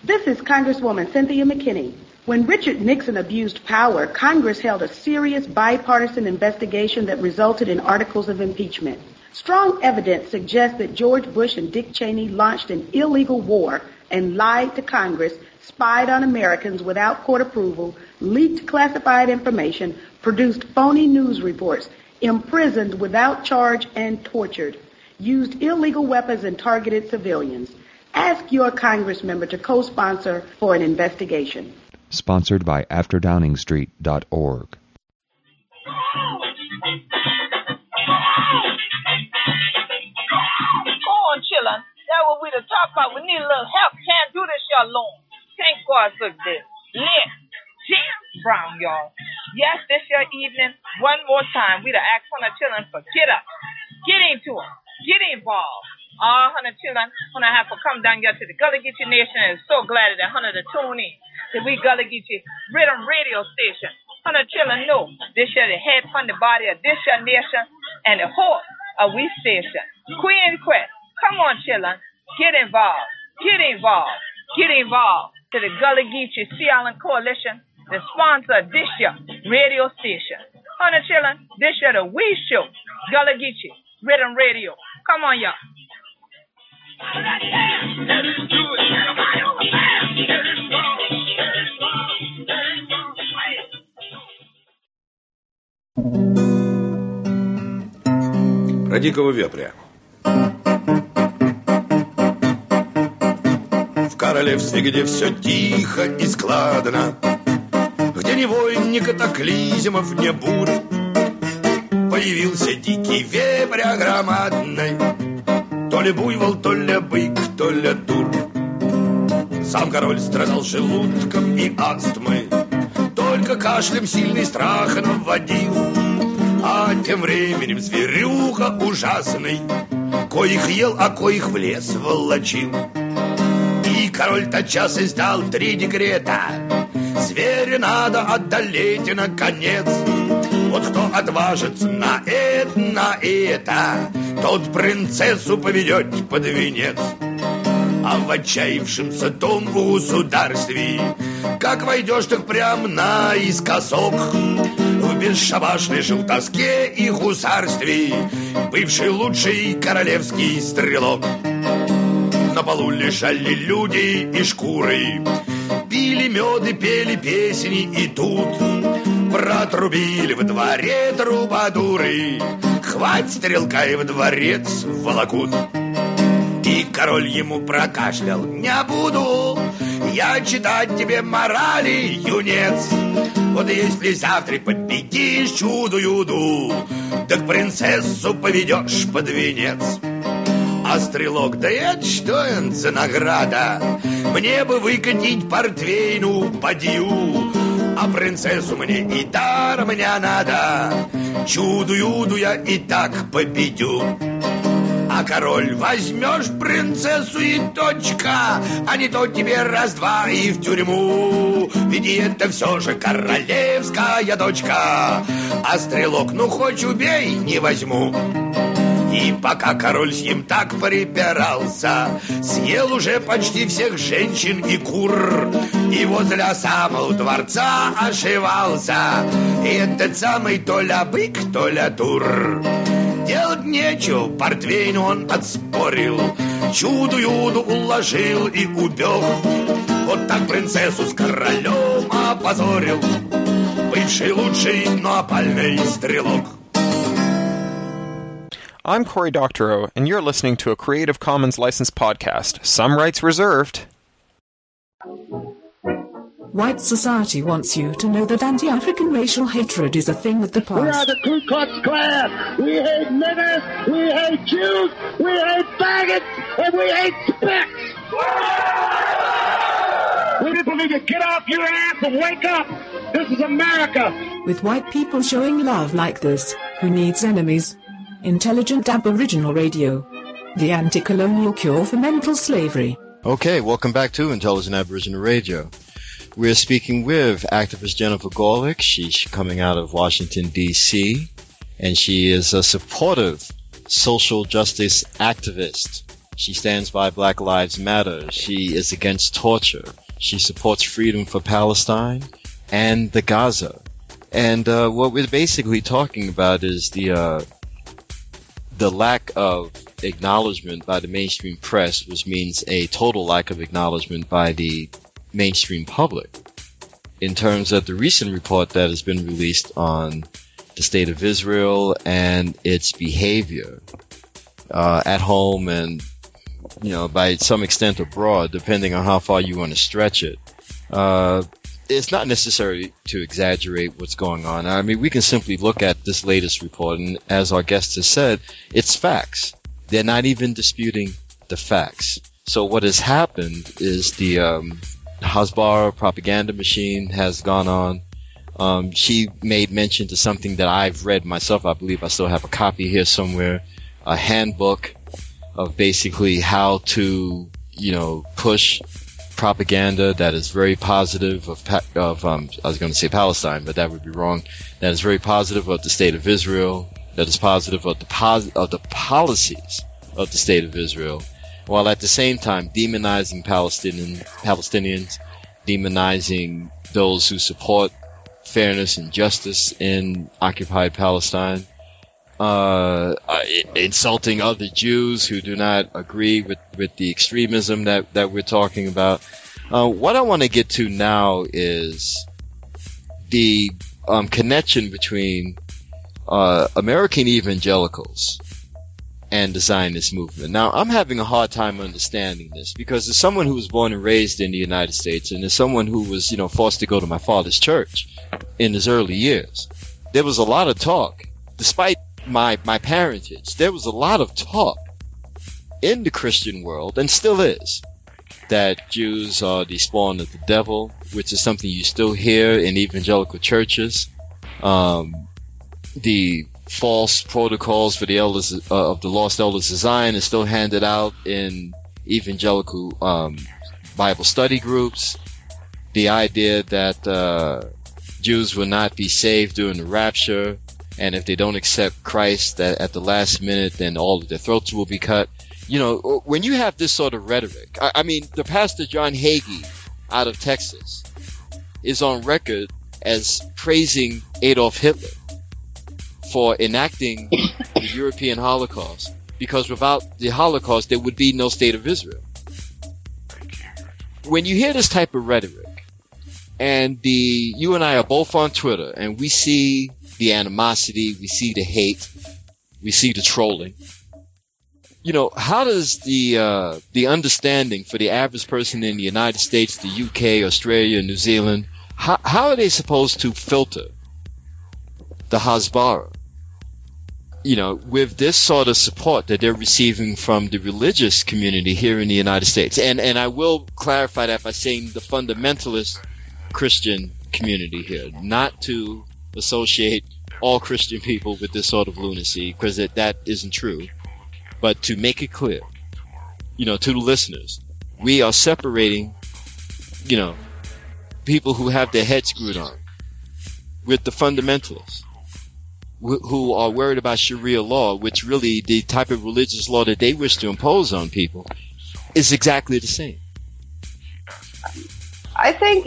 Speaker 18: This is Congresswoman Cynthia McKinney. When Richard Nixon abused power, Congress held a serious bipartisan investigation that resulted in articles of impeachment. Strong evidence suggests that George Bush and Dick Cheney launched an illegal war and lied to Congress, spied on Americans without court approval, leaked classified information, produced phony news reports, imprisoned without charge and tortured, used illegal weapons and targeted civilians. Ask your Congress member to co-sponsor for an investigation.
Speaker 19: Sponsored by AfterDowningstreet.org.
Speaker 20: On, chillin'. That's what we to talk about. We need a little help. Can't do this, y'all alone. Thank God for this. Lit. James Brown, y'all. Yes, this your evening. One more time. We to ask Hunter Chillin' for get up. Get into it. Get involved. All Hunter Chillin' Hunter have to come down here to the Gullah Geechee Nation and so glad that Hunter to tune in to we Gullah Geechee Rhythm Radio Station. Hunter Chillin' know this year the head from the body of this your nation and the heart of we station. Queen Quest. Come on, Chillin'. Get involved. Get involved. Get involved. To the Gullah Geechee Sea Island Coalition, the sponsor of this year radio station. Hunter Chillin', this year the We Show. Gullah Geechee Rhythm Radio. Come on, y'all.
Speaker 21: Про дикого вепря. В королевстве, где все тихо и складно, где ни войн, ни катаклизмов, ни бурь, появился дикий вепрь громадный. То ли буйвол, то ли бык, то ли тур. Сам король страдал желудком и астмой, только кашлем сильный страх наводил. А тем временем зверюга ужасный, коих ел, а коих в лес волочил. И король тотчас издал 3 декрета: зверя надо одолеть наконец. Вот кто отважится на это, тот принцессу поведет под венец. А в отчаявшемся том государстве, как войдешь, так прям наискосок, в бесшабашной желтоске и гусарстве бывший лучший королевский стрелок. На полу лежали люди и шкуры, пили мед и пели песни, и тут протрубили в дворе трубадуры: хвать стрелка и в дворец волокут. И король ему прокашлял: не буду я читать тебе морали, юнец. Вот если завтра победишь чудо-юду, так принцессу поведешь под венец. А стрелок: да это что это за награда? Мне бы выкатить портвейну подью, а принцессу мне и даром не надо. Чудо-юду я и так победю. А король: возьмешь принцессу и точка, а не то тебе раз-два и в тюрьму. Ведь это все же королевская дочка. А стрелок: ну хоть убей, не возьму. И пока король с ним так припирался, съел уже почти всех женщин и кур. И возле самого дворца ошивался этот самый то ли бык, то ли тур. Делать нечего, портвейн он отспорил, чудо-юду уложил и убег. Вот так принцессу с королем опозорил бывший лучший, но опальный стрелок.
Speaker 22: I'm Cory Doctorow, and you're listening to a Creative Commons licensed podcast. Some rights reserved.
Speaker 23: White society wants you to know that anti-African racial hatred is a thing of the past.
Speaker 24: We are the Ku Klux Klan. We hate niggers, we hate Jews, we hate faggots, and we hate specks. We people need to get off your ass and wake up. This is America.
Speaker 23: With white people showing love like this, who needs enemies? Intelligent Aboriginal Radio, the anti-colonial cure for mental slavery.
Speaker 8: Okay, welcome back to Intelligent Aboriginal Radio. We're speaking with activist Jennifer Gorelick. She's coming out of Washington, D.C., and she is a supportive social justice activist. She stands by Black Lives Matter. She is against torture. She supports freedom for Palestine and the Gaza. And what we're basically talking about is the lack of acknowledgement by the mainstream press, which means a total lack of acknowledgement by the mainstream public in terms of the recent report that has been released on the state of Israel and its behavior at home and, by some extent abroad, depending on how far you want to stretch it. It's not necessary to exaggerate what's going on. I mean, we can simply look at this latest report, and as our guest has said, it's facts. They're not even disputing the facts. So what has happened is the Hasbara propaganda machine has gone on. She made mention to something that I've read myself. I believe I still have a copy here somewhere, a handbook of basically how to, push propaganda that is very positive I was going to say Palestine, but that would be wrong. That is very positive of the state of Israel. That is positive of the policies of the state of Israel, while at the same time demonizing Palestinians, demonizing those who support fairness and justice in occupied Palestine, insulting other Jews who do not agree with the extremism that we're talking about. What I want to get to now is the connection between American evangelicals and the Zionist movement. Now, I'm having a hard time understanding this because as someone who was born and raised in the United States and as someone who was, forced to go to my father's church in his early years, there was a lot of talk, despite my parentage, there was a lot of talk in the Christian world, and still is, that Jews are the spawn of the devil, which is something you still hear in evangelical churches. The false protocols for the elders of the lost elders of Zion is still handed out in evangelical Bible study groups. The idea that Jews will not be saved during the rapture, and if they don't accept Christ, that at the last minute, then all of their throats will be cut. When you have this sort of rhetoric, I mean, the pastor John Hagee out of Texas is on record as praising Adolf Hitler for enacting the European Holocaust, because without the Holocaust, there would be no state of Israel. When you hear this type of rhetoric, and you and I are both on Twitter, and we see the animosity, we see the hate, we see the trolling. How does the understanding for the average person in the United States, the UK, Australia, New Zealand, how are they supposed to filter the Hasbara? With this sort of support that they're receiving from the religious community here in the United States. And I will clarify that by saying the fundamentalist Christian community here, not to associate all Christian people with this sort of lunacy, because that isn't true. But to make it clear, to the listeners, we are separating, people who have their heads screwed on with the fundamentalists who are worried about Sharia law, which really the type of religious law that they wish to impose on people is exactly the same.
Speaker 7: I think,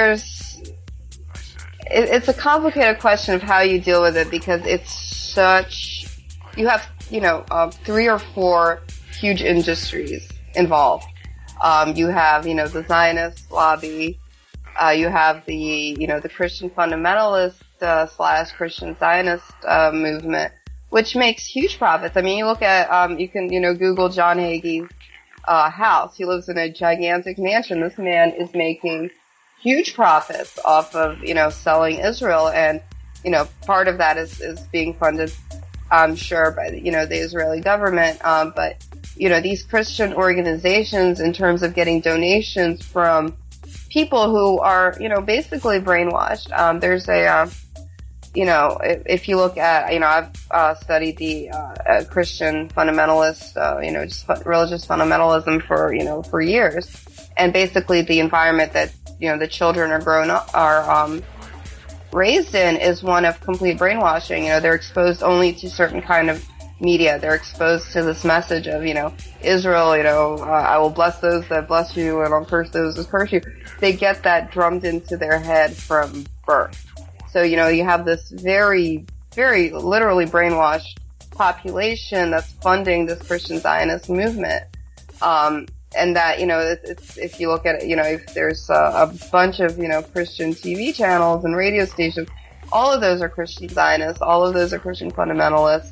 Speaker 7: it's a complicated question of how you deal with it, because it's you have, 3 or 4 huge industries involved. You have, the Zionist lobby, you have the Christian fundamentalist / Christian Zionist movement, which makes huge profits. I mean, you look at, you can, Google John Hagee's house. He lives in a gigantic mansion. This man is making huge profits off of, selling Israel, and, part of that is being funded, I'm sure, by the Israeli government. But, these Christian organizations, in terms of getting donations from people who are, basically brainwashed. There's a, if you look at, I've studied the Christian fundamentalist, just religious fundamentalism for years, and basically the environment that the children are raised in is one of complete brainwashing. They're exposed only to certain kind of media. They're exposed to this message of, Israel, I will bless those that bless you and I'll curse those that curse you. They get that drummed into their head from birth. So, you have this very, very literally brainwashed population that's funding this Christian Zionist movement. And that, if you look at it, if there's a bunch of, Christian TV channels and radio stations, all of those are Christian Zionists, all of those are Christian fundamentalists.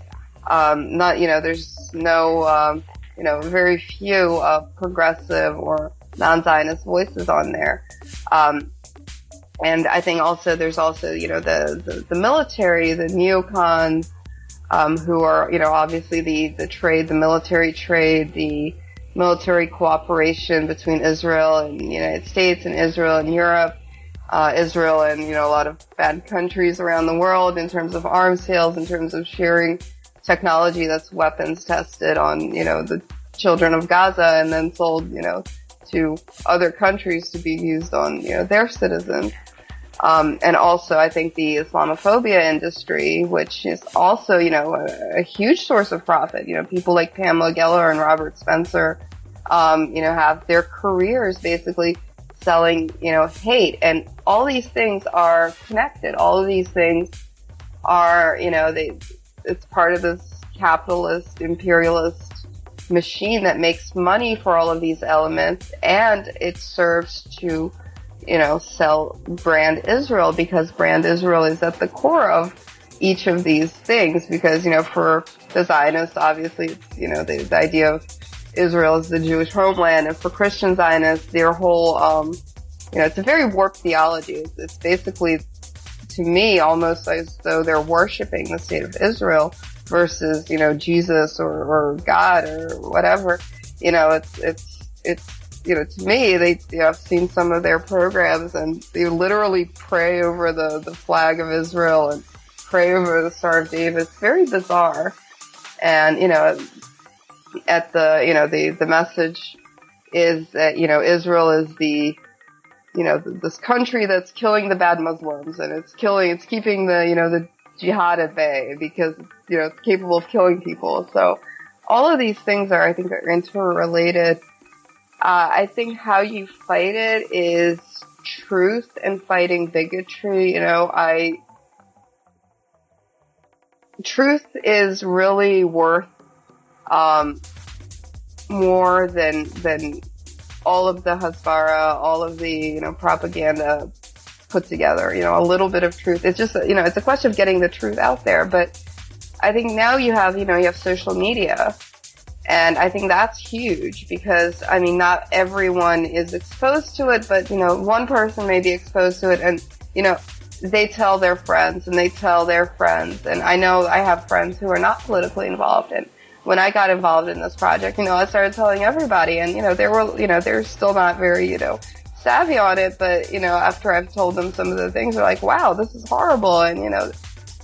Speaker 7: There's no, very few, progressive or non-Zionist voices on there. And I think also, there's also, the military, the neocons, who are, obviously the military trade, the military cooperation between Israel and the United States and Israel and Europe, Israel and, a lot of bad countries around the world in terms of arms sales, in terms of sharing technology that's weapons tested on, the children of Gaza and then sold, to other countries to be used on, their citizens. And also I think the Islamophobia industry, which is also, a huge source of profit. People like Pamela Geller and Robert Spencer, have their careers basically selling, hate. And all these things are connected. All of these things are, it's part of this capitalist, imperialist machine that makes money for all of these elements, and it serves to, sell brand Israel, because brand Israel is at the core of each of these things, because, for the Zionists, obviously, it's, the idea of Israel as the Jewish homeland, and for Christian Zionists, their whole, it's a very warped theology. It's basically, to me, almost as though they're worshiping the state of Israel versus, Jesus or God or whatever. To me, I've seen some of their programs and they literally pray over the flag of Israel and pray over the Star of David. It's very bizarre. And, at the message is that, Israel is this country that's killing the bad Muslims, and it's keeping the jihad at bay because, it's capable of killing people. So all of these things I think are interrelated. I think how you fight it is truth and fighting bigotry. Truth is really worth, more than all of the hasbara, all of the, propaganda put together. A little bit of truth. It's just, it's a question of getting the truth out there. But I think now you have social media. And I think that's huge because, not everyone is exposed to it, but, one person may be exposed to it and, they tell their friends and they tell their friends. And I know I have friends who are not politically involved. And when I got involved in this project, I started telling everybody and, they're still not very, savvy on it. But, after I've told them some of the things, they're like, wow, this is horrible. And,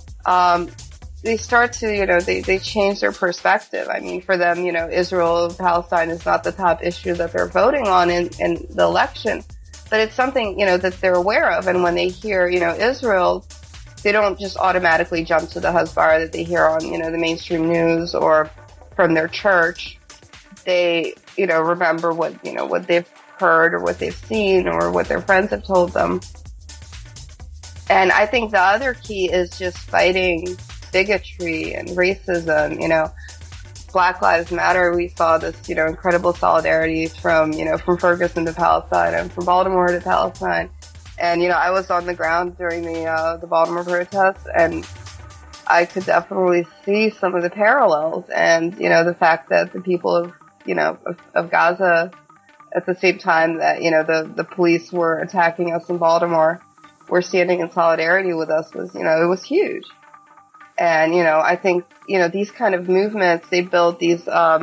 Speaker 7: they start to, they change their perspective. For them, Israel, Palestine is not the top issue that they're voting on in the election, but it's something, that they're aware of. And when they hear, Israel, they don't just automatically jump to the hasbara that they hear on, the mainstream news or from their church. They, remember what they've heard or what they've seen or what their friends have told them. And I think the other key is just fighting bigotry and racism. Black Lives Matter, we saw this, incredible solidarity from Ferguson to Palestine and from Baltimore to Palestine. And, I was on the ground during the Baltimore protests and I could definitely see some of the parallels and, the fact that the people of Gaza at the same time that, the police were attacking us in Baltimore were standing in solidarity with us was, it was huge. And, I think, these kind of movements, they build these,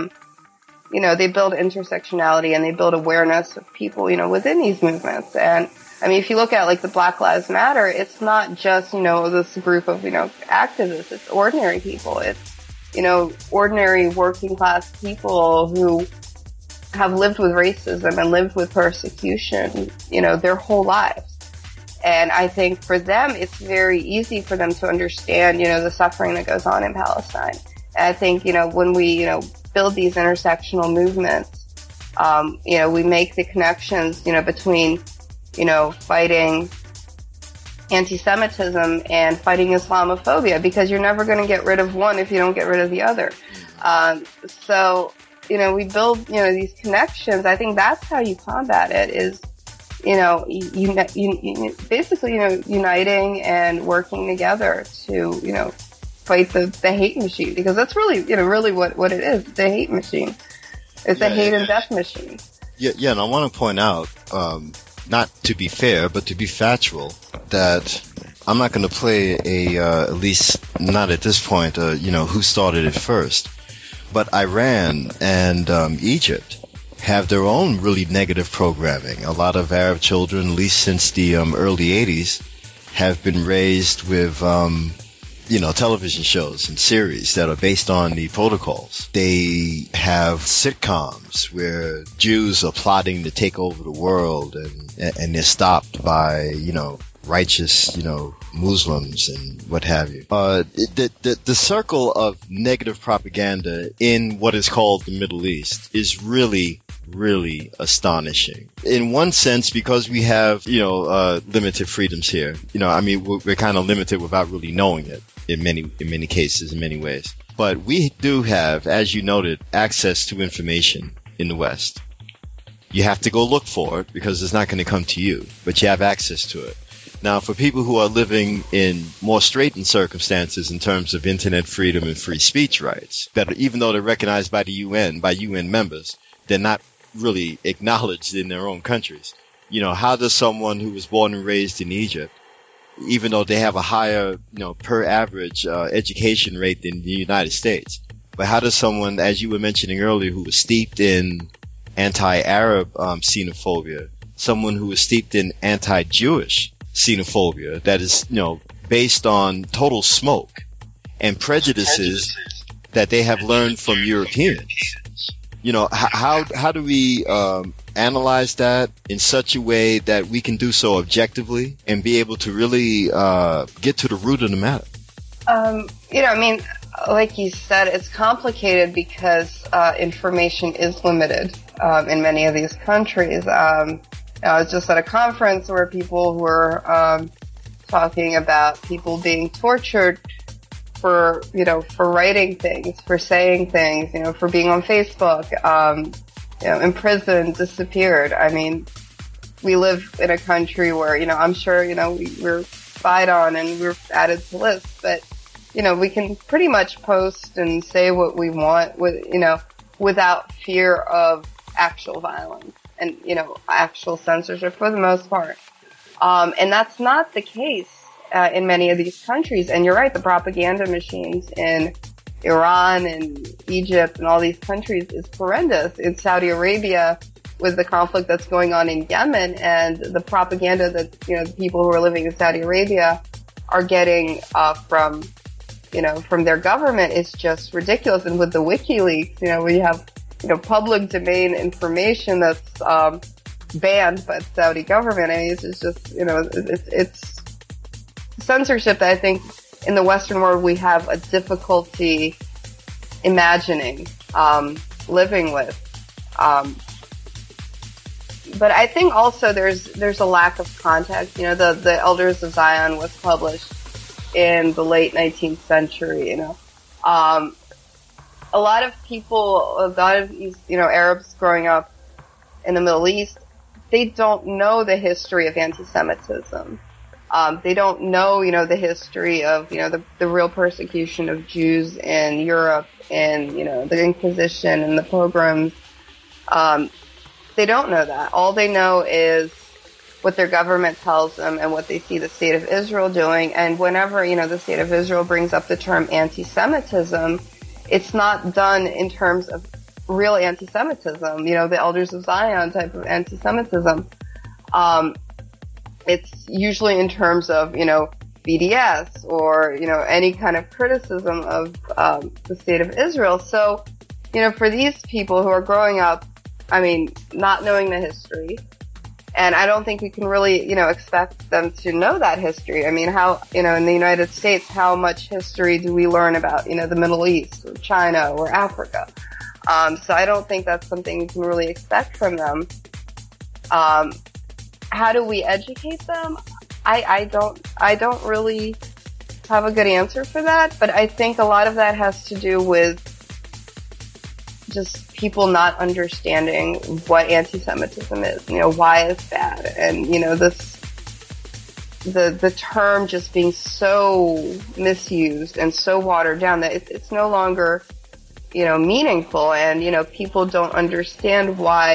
Speaker 7: they build intersectionality and they build awareness of people, within these movements. And, if you look at, like, the Black Lives Matter, it's not just, this group of, activists. It's ordinary people. It's, ordinary working class people who have lived with racism and lived with persecution, their whole lives. And I think for them, it's very easy for them to understand, the suffering that goes on in Palestine. I think, when we, build these intersectional movements, we make the connections, between, fighting anti-Semitism and fighting Islamophobia, because you're never going to get rid of one if you don't get rid of the other. So, we build, these connections. I think that's how you combat it is, basically, uniting and working together to, fight the hate machine, because that's really, really what it is. It's a hate machine. It's a hate and death machine.
Speaker 8: Yeah, and I want to point out, not to be fair, but to be factual, that I'm not going to play at least not at this point, who started it first. But Iran and Egypt have their own really negative programming. A lot of Arab children, at least since the early 80s, have been raised with television shows and series that are based on the protocols. They have sitcoms where Jews are plotting to take over the world and they're stopped by, righteous, Muslims and what have you. The circle of negative propaganda in what is called the Middle East is really, really astonishing. In one sense, because we have, limited freedoms here. We're kind of limited without really knowing it in many cases, in many ways. But we do have, as you noted, access to information in the West. You have to go look for it because it's not going to come to you, but you have access to it. Now, for people who are living in more straitened circumstances in terms of internet freedom and free speech rights, that even though they're recognized by the UN, by UN members, they're not really acknowledged in their own countries. How does someone who was born and raised in Egypt, even though they have a higher, per average education rate than the United States, but how does someone, as you were mentioning earlier, who was steeped in anti-Arab xenophobia, someone who was steeped in anti-Jewish xenophobia that is, based on total smoke and prejudices that they have learned from Europeans. How do we analyze that in such a way that we can do so objectively and be able to really get to the root of the matter?
Speaker 7: Like you said, it's complicated because information is limited in many of these countries. I was just at a conference where people were talking about people being tortured for writing things, for saying things, for being on Facebook, imprisoned, disappeared. I mean, we live in a country where, I'm sure, we're spied on and we're added to lists, but, we can pretty much post and say what we want without fear of actual violence and, actual censorship for the most part. And that's not the case in many of these countries. And you're right, the propaganda machines in Iran and Egypt and all these countries is horrendous. In Saudi Arabia, with the conflict that's going on in Yemen and the propaganda that, the people who are living in Saudi Arabia are getting from their government is just ridiculous. And with the WikiLeaks, we have, public domain information that's banned by the Saudi government. I mean, it's just, it's censorship that I think in the Western world we have a difficulty imagining, living with. But I think also there's a lack of context. The Elders of Zion was published in the late 19th century, a lot of people, a lot of these, Arabs growing up in the Middle East, they don't know the history of anti-Semitism. They don't know, the history of, the real persecution of Jews in Europe and, the Inquisition and the pogroms. They don't know that. All they know is what their government tells them and what they see the State of Israel doing. And whenever, the State of Israel brings up the term anti-Semitism, it's not done in terms of real anti-Semitism, the Elders of Zion type of anti-Semitism. It's usually in terms of, BDS or, any kind of criticism of the State of Israel. So, for these people who are growing up, not knowing the history And I don't think we can really, expect them to know that history. I mean, how, in the United States, how much history do we learn about, the Middle East or China or Africa? So I don't think that's something you can really expect from them. How do we educate them? I don't really have a good answer for that, but I think a lot of that has to do with just people not understanding what anti-Semitism is, why it's bad, and, the term just being so misused and so watered down that it's no longer, meaningful, and, people don't understand why,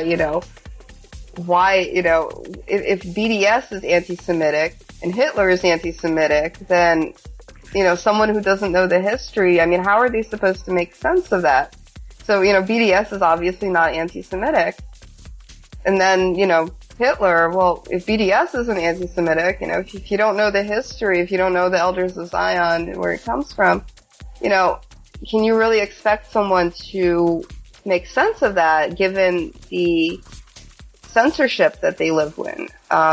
Speaker 7: if BDS is anti-Semitic and Hitler is anti-Semitic, then, someone who doesn't know the history, I mean, how are they supposed to make sense of that? So, BDS is obviously not anti-Semitic. And then, Hitler, well, if BDS isn't anti-Semitic, if you don't know the history, if you don't know the Elders of Zion and where it comes from, can you really expect someone to make sense of that given the censorship that they live in?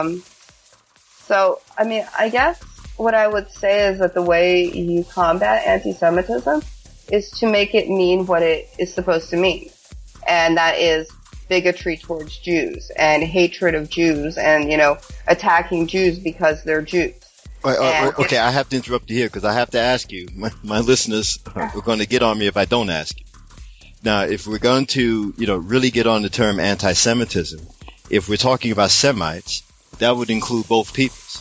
Speaker 7: So, I mean, I guess what I would say is that the way you combat anti-Semitism is to make it mean what it is supposed to mean. And that is bigotry towards Jews and hatred of Jews and, attacking Jews because they're Jews.
Speaker 8: Okay, I have to interrupt you here because I have to ask you. My listeners are going to get on me if I don't ask you. Now, if we're going to, really get on the term anti-Semitism, if we're talking about Semites, that would include both peoples.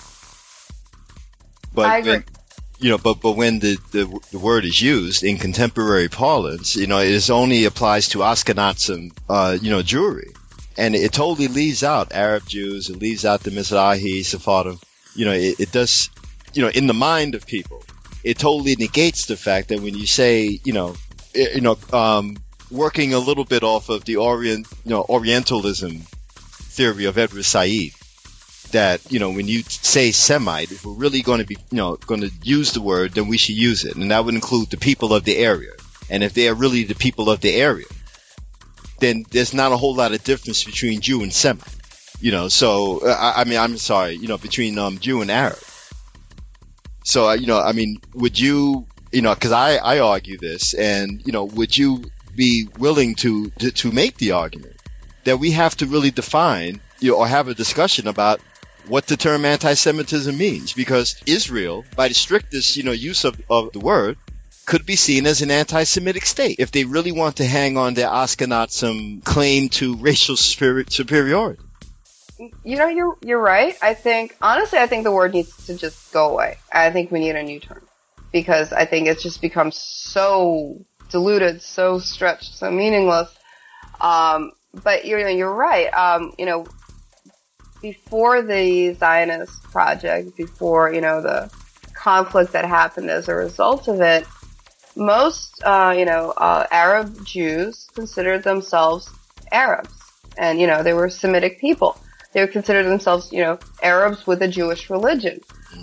Speaker 8: But
Speaker 7: I agree.
Speaker 8: But when the word is used in contemporary parlance, it only applies to Ashkenazim, Jewry. And it totally leaves out Arab Jews, it leaves out the Mizrahi, Sephardim. It does, in the mind of people, it totally negates the fact that when you say, working a little bit off of the Orientalism theory of Edward Said, that, when you say Semite, if we're really going to be, going to use the word, then we should use it. And that would include the people of the area. And if they are really the people of the area, then there's not a whole lot of difference between Jew and Semite. So, I'm sorry, between, Jew and Arab. So, would you, cause I argue this, and, would you be willing to make the argument that we have to really define, or have a discussion about what the term anti-Semitism means? Because Israel, by the strictest, use of the word, could be seen as an anti-Semitic state if they really want to hang on their Ashkenazim claim to racial superiority.
Speaker 7: You're right. Honestly, I think the word needs to just go away. I think we need a new term because I think it's just become so diluted, so stretched, so meaningless. But you're right. Before the Zionist project, before, the conflict that happened as a result of it, most, Arab Jews considered themselves Arabs. And, they were Semitic people. They considered themselves, Arabs with a Jewish religion.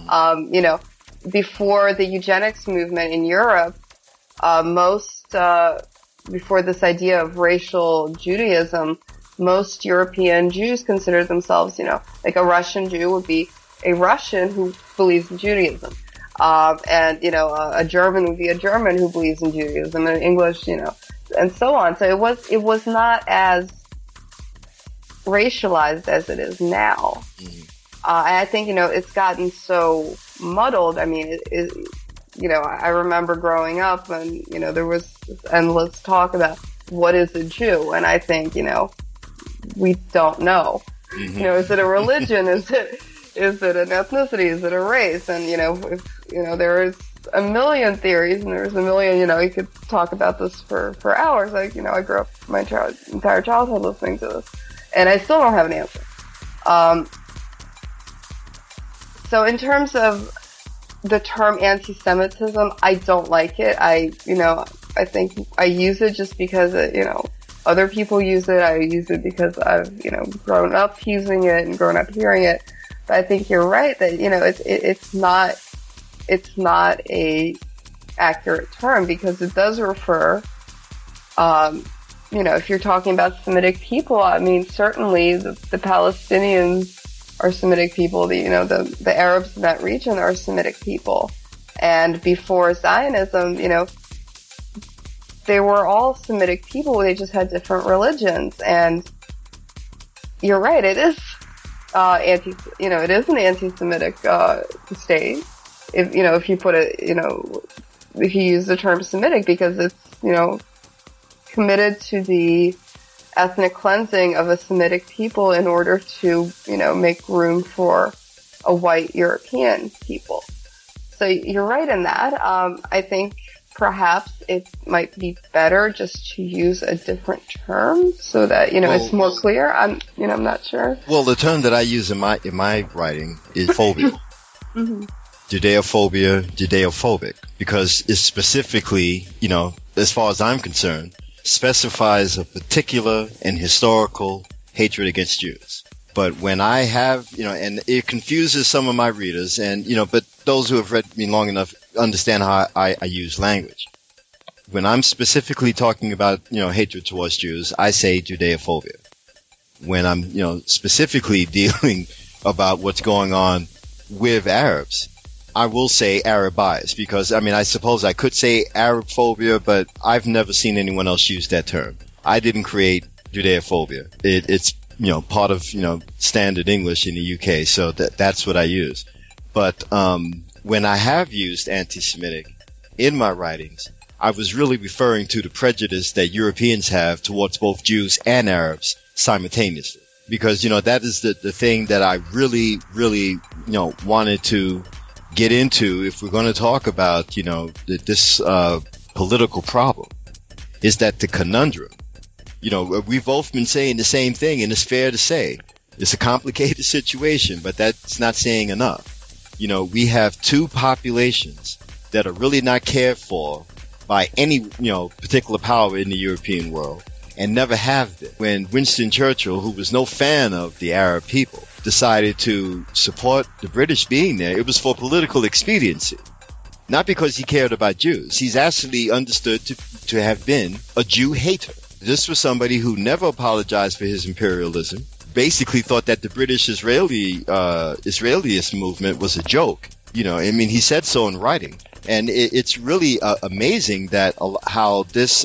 Speaker 7: Before the eugenics movement in Europe, before this idea of racial Judaism, most European Jews considered themselves, like a Russian Jew would be a Russian who believes in Judaism. And, a German would be a German who believes in Judaism, and English, and so on. So it was not as racialized as it is now. And I think, it's gotten so muddled. I mean, I remember growing up and, there was endless talk about what is a Jew, and I think, we don't know. Is it a religion? Is it an ethnicity? Is it a race? And, if, there is a million theories and there's a million, you could talk about this for hours. Like, I grew up my entire childhood listening to this and I still don't have an answer. So in terms of the term anti-Semitism, I don't like it. I think I use it just because other people use it. I use it because I've, grown up using it and grown up hearing it. But I think you're right that, it's not a accurate term because it does refer, if you're talking about Semitic people, I mean, certainly the Palestinians are Semitic people. The Arabs in that region are Semitic people. And before Zionism, they were all Semitic people. They just had different religions. And you're right. It is it is an anti-Semitic state. If you put it, if you use the term Semitic, because it's committed to the ethnic cleansing of a Semitic people in order to make room for a white European people. So you're right in that. I think perhaps it might be better just to use a different term so that it's more clear. I'm not sure.
Speaker 8: Well, the term that I use in my writing is phobia.
Speaker 7: Mm-hmm.
Speaker 8: Judeophobia, Judeophobic, because it specifically, as far as I'm concerned, specifies a particular and historical hatred against Jews. But when I have, and it confuses some of my readers, and, but those who have read me long enough understand how I use language. When I'm specifically talking about, hatred towards Jews, I say Judeophobia. When I'm, specifically dealing about what's going on with Arabs, I will say Arab bias, because, I suppose I could say Arab phobia, but I've never seen anyone else use that term. I didn't create Judeophobia. It's, part of, standard English in the UK, so that's what I use. But, when I have used anti-Semitic in my writings, I was really referring to the prejudice that Europeans have towards both Jews and Arabs simultaneously. Because, that is the thing that I really, really, wanted to get into if we're going to talk about, this political problem, is that the conundrum. We've both been saying the same thing, and it's fair to say it's a complicated situation, but that's not saying enough. We have two populations that are really not cared for by any, particular power in the European world, and never have been. When Winston Churchill, who was no fan of the Arab people, decided to support the British being there, it was for political expediency. Not because he cared about Jews. He's actually understood to have been a Jew hater. This was somebody who never apologized for his imperialism, basically thought that the British Israelist movement was a joke. He said so in writing. And it's really amazing that how this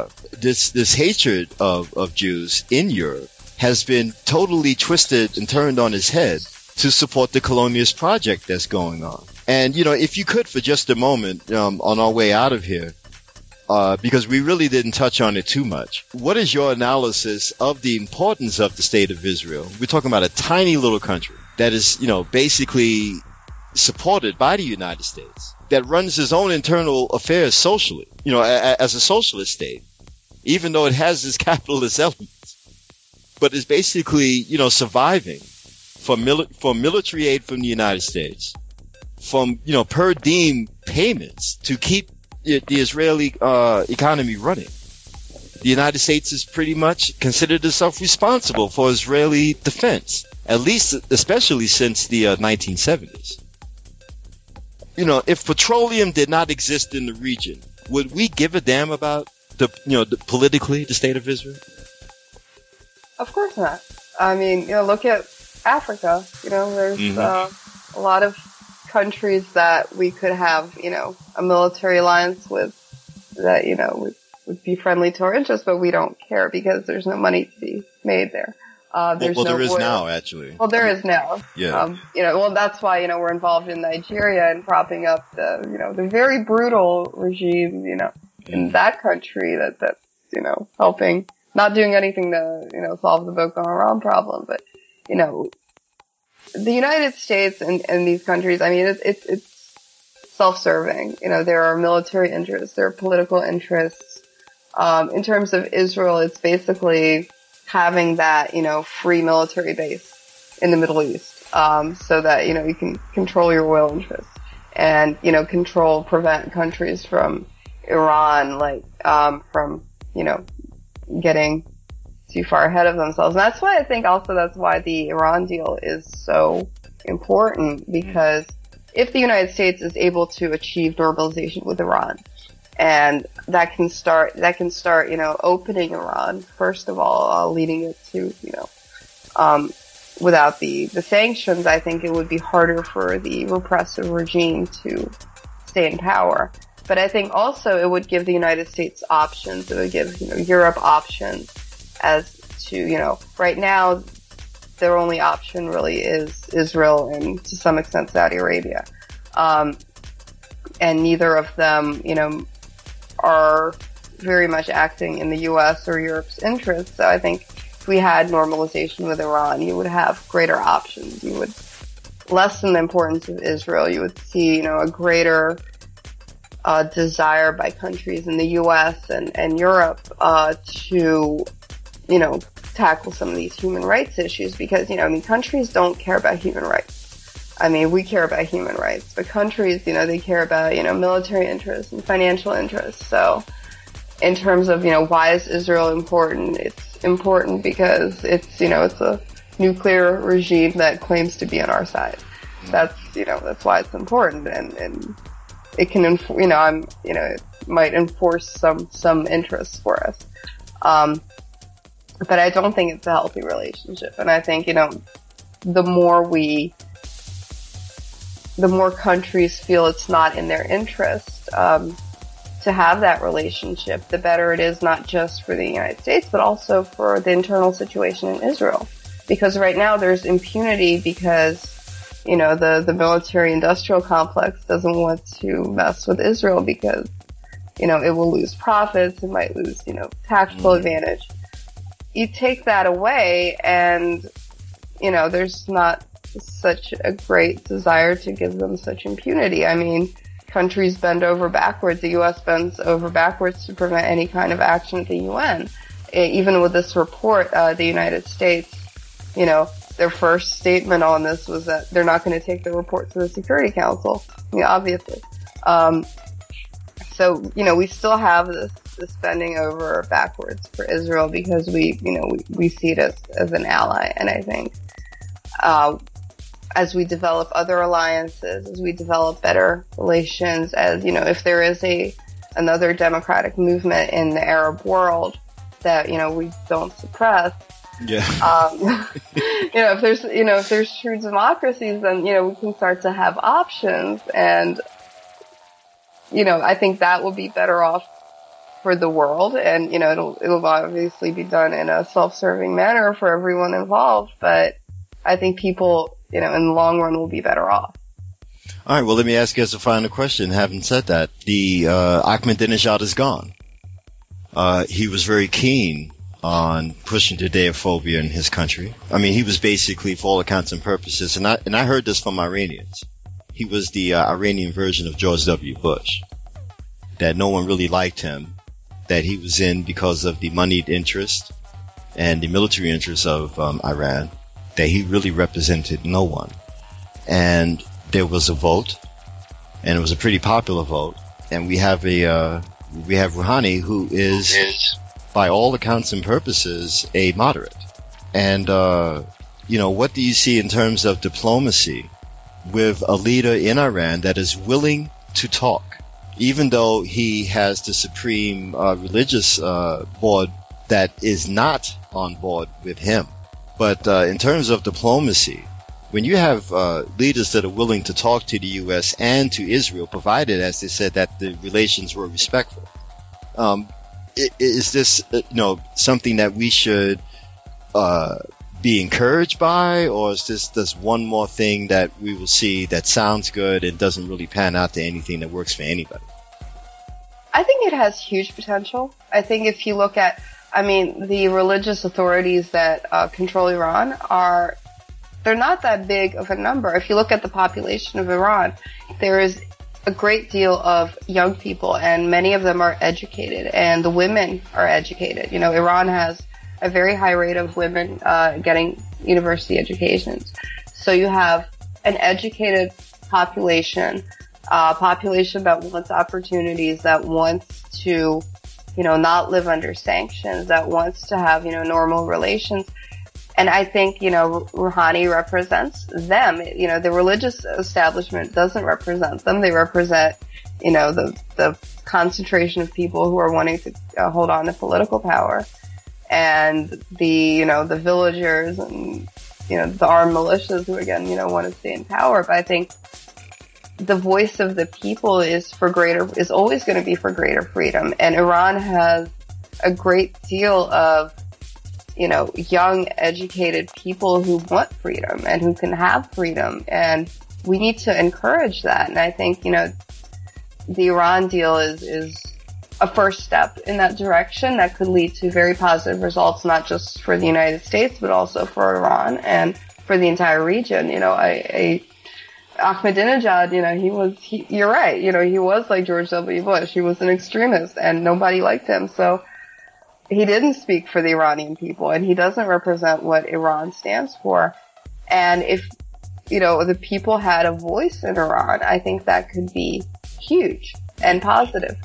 Speaker 8: hatred of Jews in Europe has been totally twisted and turned on its head to support the colonialist project that's going on. And, if you could for just a moment, on our way out of here, because we really didn't touch on it too much, what is your analysis of the importance of the State of Israel? We're talking about a tiny little country that is, basically supported by the United States, that runs its own internal affairs socially, as a socialist state, even though it has its capitalist elements. But it's basically, surviving from military aid from the United States, from, per diem payments to keep the Israeli economy running. The United States is pretty much considered itself responsible for Israeli defense, at least, especially since the 1970s. If petroleum did not exist in the region, would we give a damn about politically the State of Israel?
Speaker 7: Of course not. Look at Africa. There's a lot of countries that we could have, a military alliance with that, would be friendly to our interests, but we don't care because there's no money to be made there.
Speaker 8: There is now, actually.
Speaker 7: Well, there is now.
Speaker 8: Yeah.
Speaker 7: That's why, we're involved in Nigeria and propping up the very brutal regime, in that country that's, helping, not doing anything to, solve the Boko Haram problem, but, the United States and these countries, it's self-serving. There are military interests, there are political interests. In terms of Israel, it's basically having that, free military base in the Middle East, so that, you can control your oil interests and, prevent countries from Iran, from, getting too far ahead of themselves. And that's why I think also that's why the Iran deal is so important, because if the United States is able to achieve normalization with Iran, And that can start, opening Iran, first of all, leading it to, without the sanctions, I think it would be harder for the repressive regime to stay in power. But I think also it would give the United States options. It would give, Europe options as to, right now, their only option really is Israel and to some extent Saudi Arabia. And neither of them, are very much acting in the U.S. or Europe's interests. So I think if we had normalization with Iran, you would have greater options. You would lessen the importance of Israel. You would see, a greater desire by countries in the U.S. and Europe to, tackle some of these human rights issues because, countries don't care about human rights. We care about human rights, but countries, they care about, military interests and financial interests. So in terms of, why is Israel important? It's important because it's, it's a nuclear regime that claims to be on our side. That's, that's why it's important. And it can, it might enforce some interests for us. But I don't think it's a healthy relationship. And I think, the more countries feel it's not in their interest to have that relationship, the better it is not just for the United States, but also for the internal situation in Israel. Because right now there's impunity because, the military-industrial complex doesn't want to mess with Israel because, it will lose profits, it might lose, tactical advantage. You take that away and, there's not such a great desire to give them such impunity. Countries bend over backwards. The U.S. bends over backwards to prevent any kind of action at the UN. Even with this report, the United States, their first statement on this was that they're not going to take the report to the Security Council. Obviously. So, we still have this bending over backwards for Israel because we see it as an ally. And I think, as we develop other alliances, as we develop better relations, as, if there is another democratic movement in the Arab world that, we don't suppress.
Speaker 8: Yeah.
Speaker 7: If there's true democracies, then, we can start to have options. And, I think that will be better off for the world. And, it'll obviously be done in a self-serving manner for everyone involved. But I think people, in the long run will be better off.
Speaker 8: All right. Well, let me ask you as a final question. Having said that, the Ahmadinejad is gone. He was very keen on pushing Judeophobia in his country. He was basically, for all accounts and purposes, and I heard this from Iranians. He was the Iranian version of George W. Bush. That no one really liked him. That he was in because of the moneyed interest and the military interests of Iran. That he really represented no one. And there was a vote, and it was a pretty popular vote, and we have Rouhani, who is, by all accounts and purposes, a moderate. And, what do you see in terms of diplomacy with a leader in Iran that is willing to talk, even though he has the supreme religious board that is not on board with him? But in terms of diplomacy, when you have leaders that are willing to talk to the U.S. and to Israel, provided, as they said, that the relations were respectful, is this something that we should be encouraged by, or is this just one more thing that we will see that sounds good and doesn't really pan out to anything that works for anybody?
Speaker 7: I think it has huge potential. I think if you look at the religious authorities that control Iran they're not that big of a number. If you look at the population of Iran, there is a great deal of young people, and many of them are educated, and the women are educated. Iran has a very high rate of women getting university educations. So you have an educated population that wants opportunities, that wants to not live under sanctions, that wants to have, normal relations. And I think, Rouhani represents them. The religious establishment doesn't represent them. They represent, the concentration of people who are wanting to hold on to political power, and the villagers and the armed militias who again want to stay in power. But I think the voice of the people is always going to be for greater freedom, and Iran has a great deal of young, educated people who want freedom and who can have freedom, and we need to encourage that. And I think the Iran deal is a first step in that direction that could lead to very positive results, not just for the United States, but also for Iran and for the entire region. Ahmadinejad, you're right, he was like George W. Bush. He was an extremist and nobody liked him. So he didn't speak for the Iranian people, and he doesn't represent what Iran stands for. And if, the people had a voice in Iran, I think that could be huge and positive.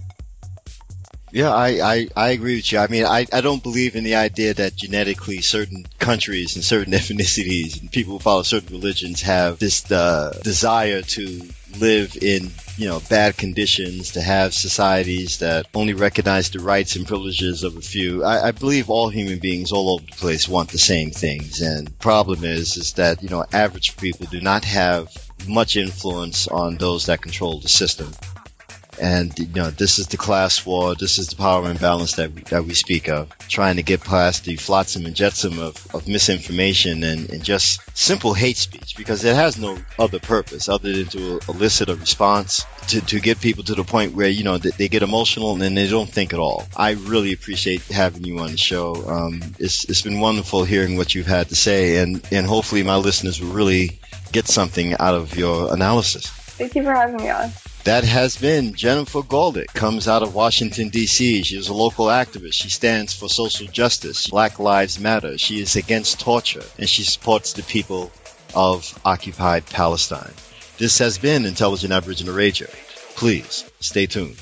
Speaker 8: Yeah, I agree with you. I mean, I don't believe in the idea that genetically certain countries and certain ethnicities and people who follow certain religions have this desire to live in, bad conditions, to have societies that only recognize the rights and privileges of a few. I believe all human beings all over the place want the same things. And the problem is that, average people do not have much influence on those that control the system. And, this is the class war, this is the power imbalance that we speak of. Trying to get past the flotsam and jetsam of misinformation and just simple hate speech, because it has no other purpose other than to elicit a response, to get people to the point where, they get emotional and then they don't think at all. I really appreciate having you on the show. It's been wonderful hearing what you've had to say, and hopefully my listeners will really get something out of your analysis.
Speaker 7: Thank you for having me on.
Speaker 8: That has been Jennifer Goldick, comes out of Washington, D.C. She is a local activist. She stands for social justice. Black Lives Matter. She is against torture, and she supports the people of occupied Palestine. This has been Intelligent Aboriginal Radio. Please, stay tuned.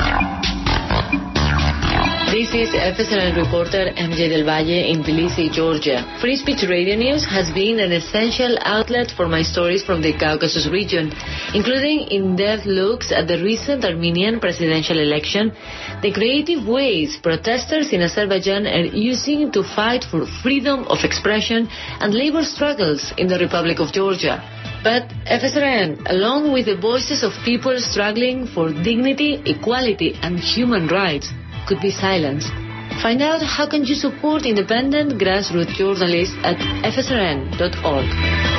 Speaker 1: This is FSRN reporter MJ Del Valle in Tbilisi, Georgia. Free Speech Radio News has been an essential outlet for my stories from the Caucasus region, including in-depth looks at the recent Armenian presidential election, the creative ways protesters in Azerbaijan are using to fight for freedom of expression, and labor struggles in the Republic of Georgia. But FSRN, along with the voices of people struggling for dignity, equality, and human rights, could be silenced. Find out how can you support independent grassroots journalists at fsrn.org.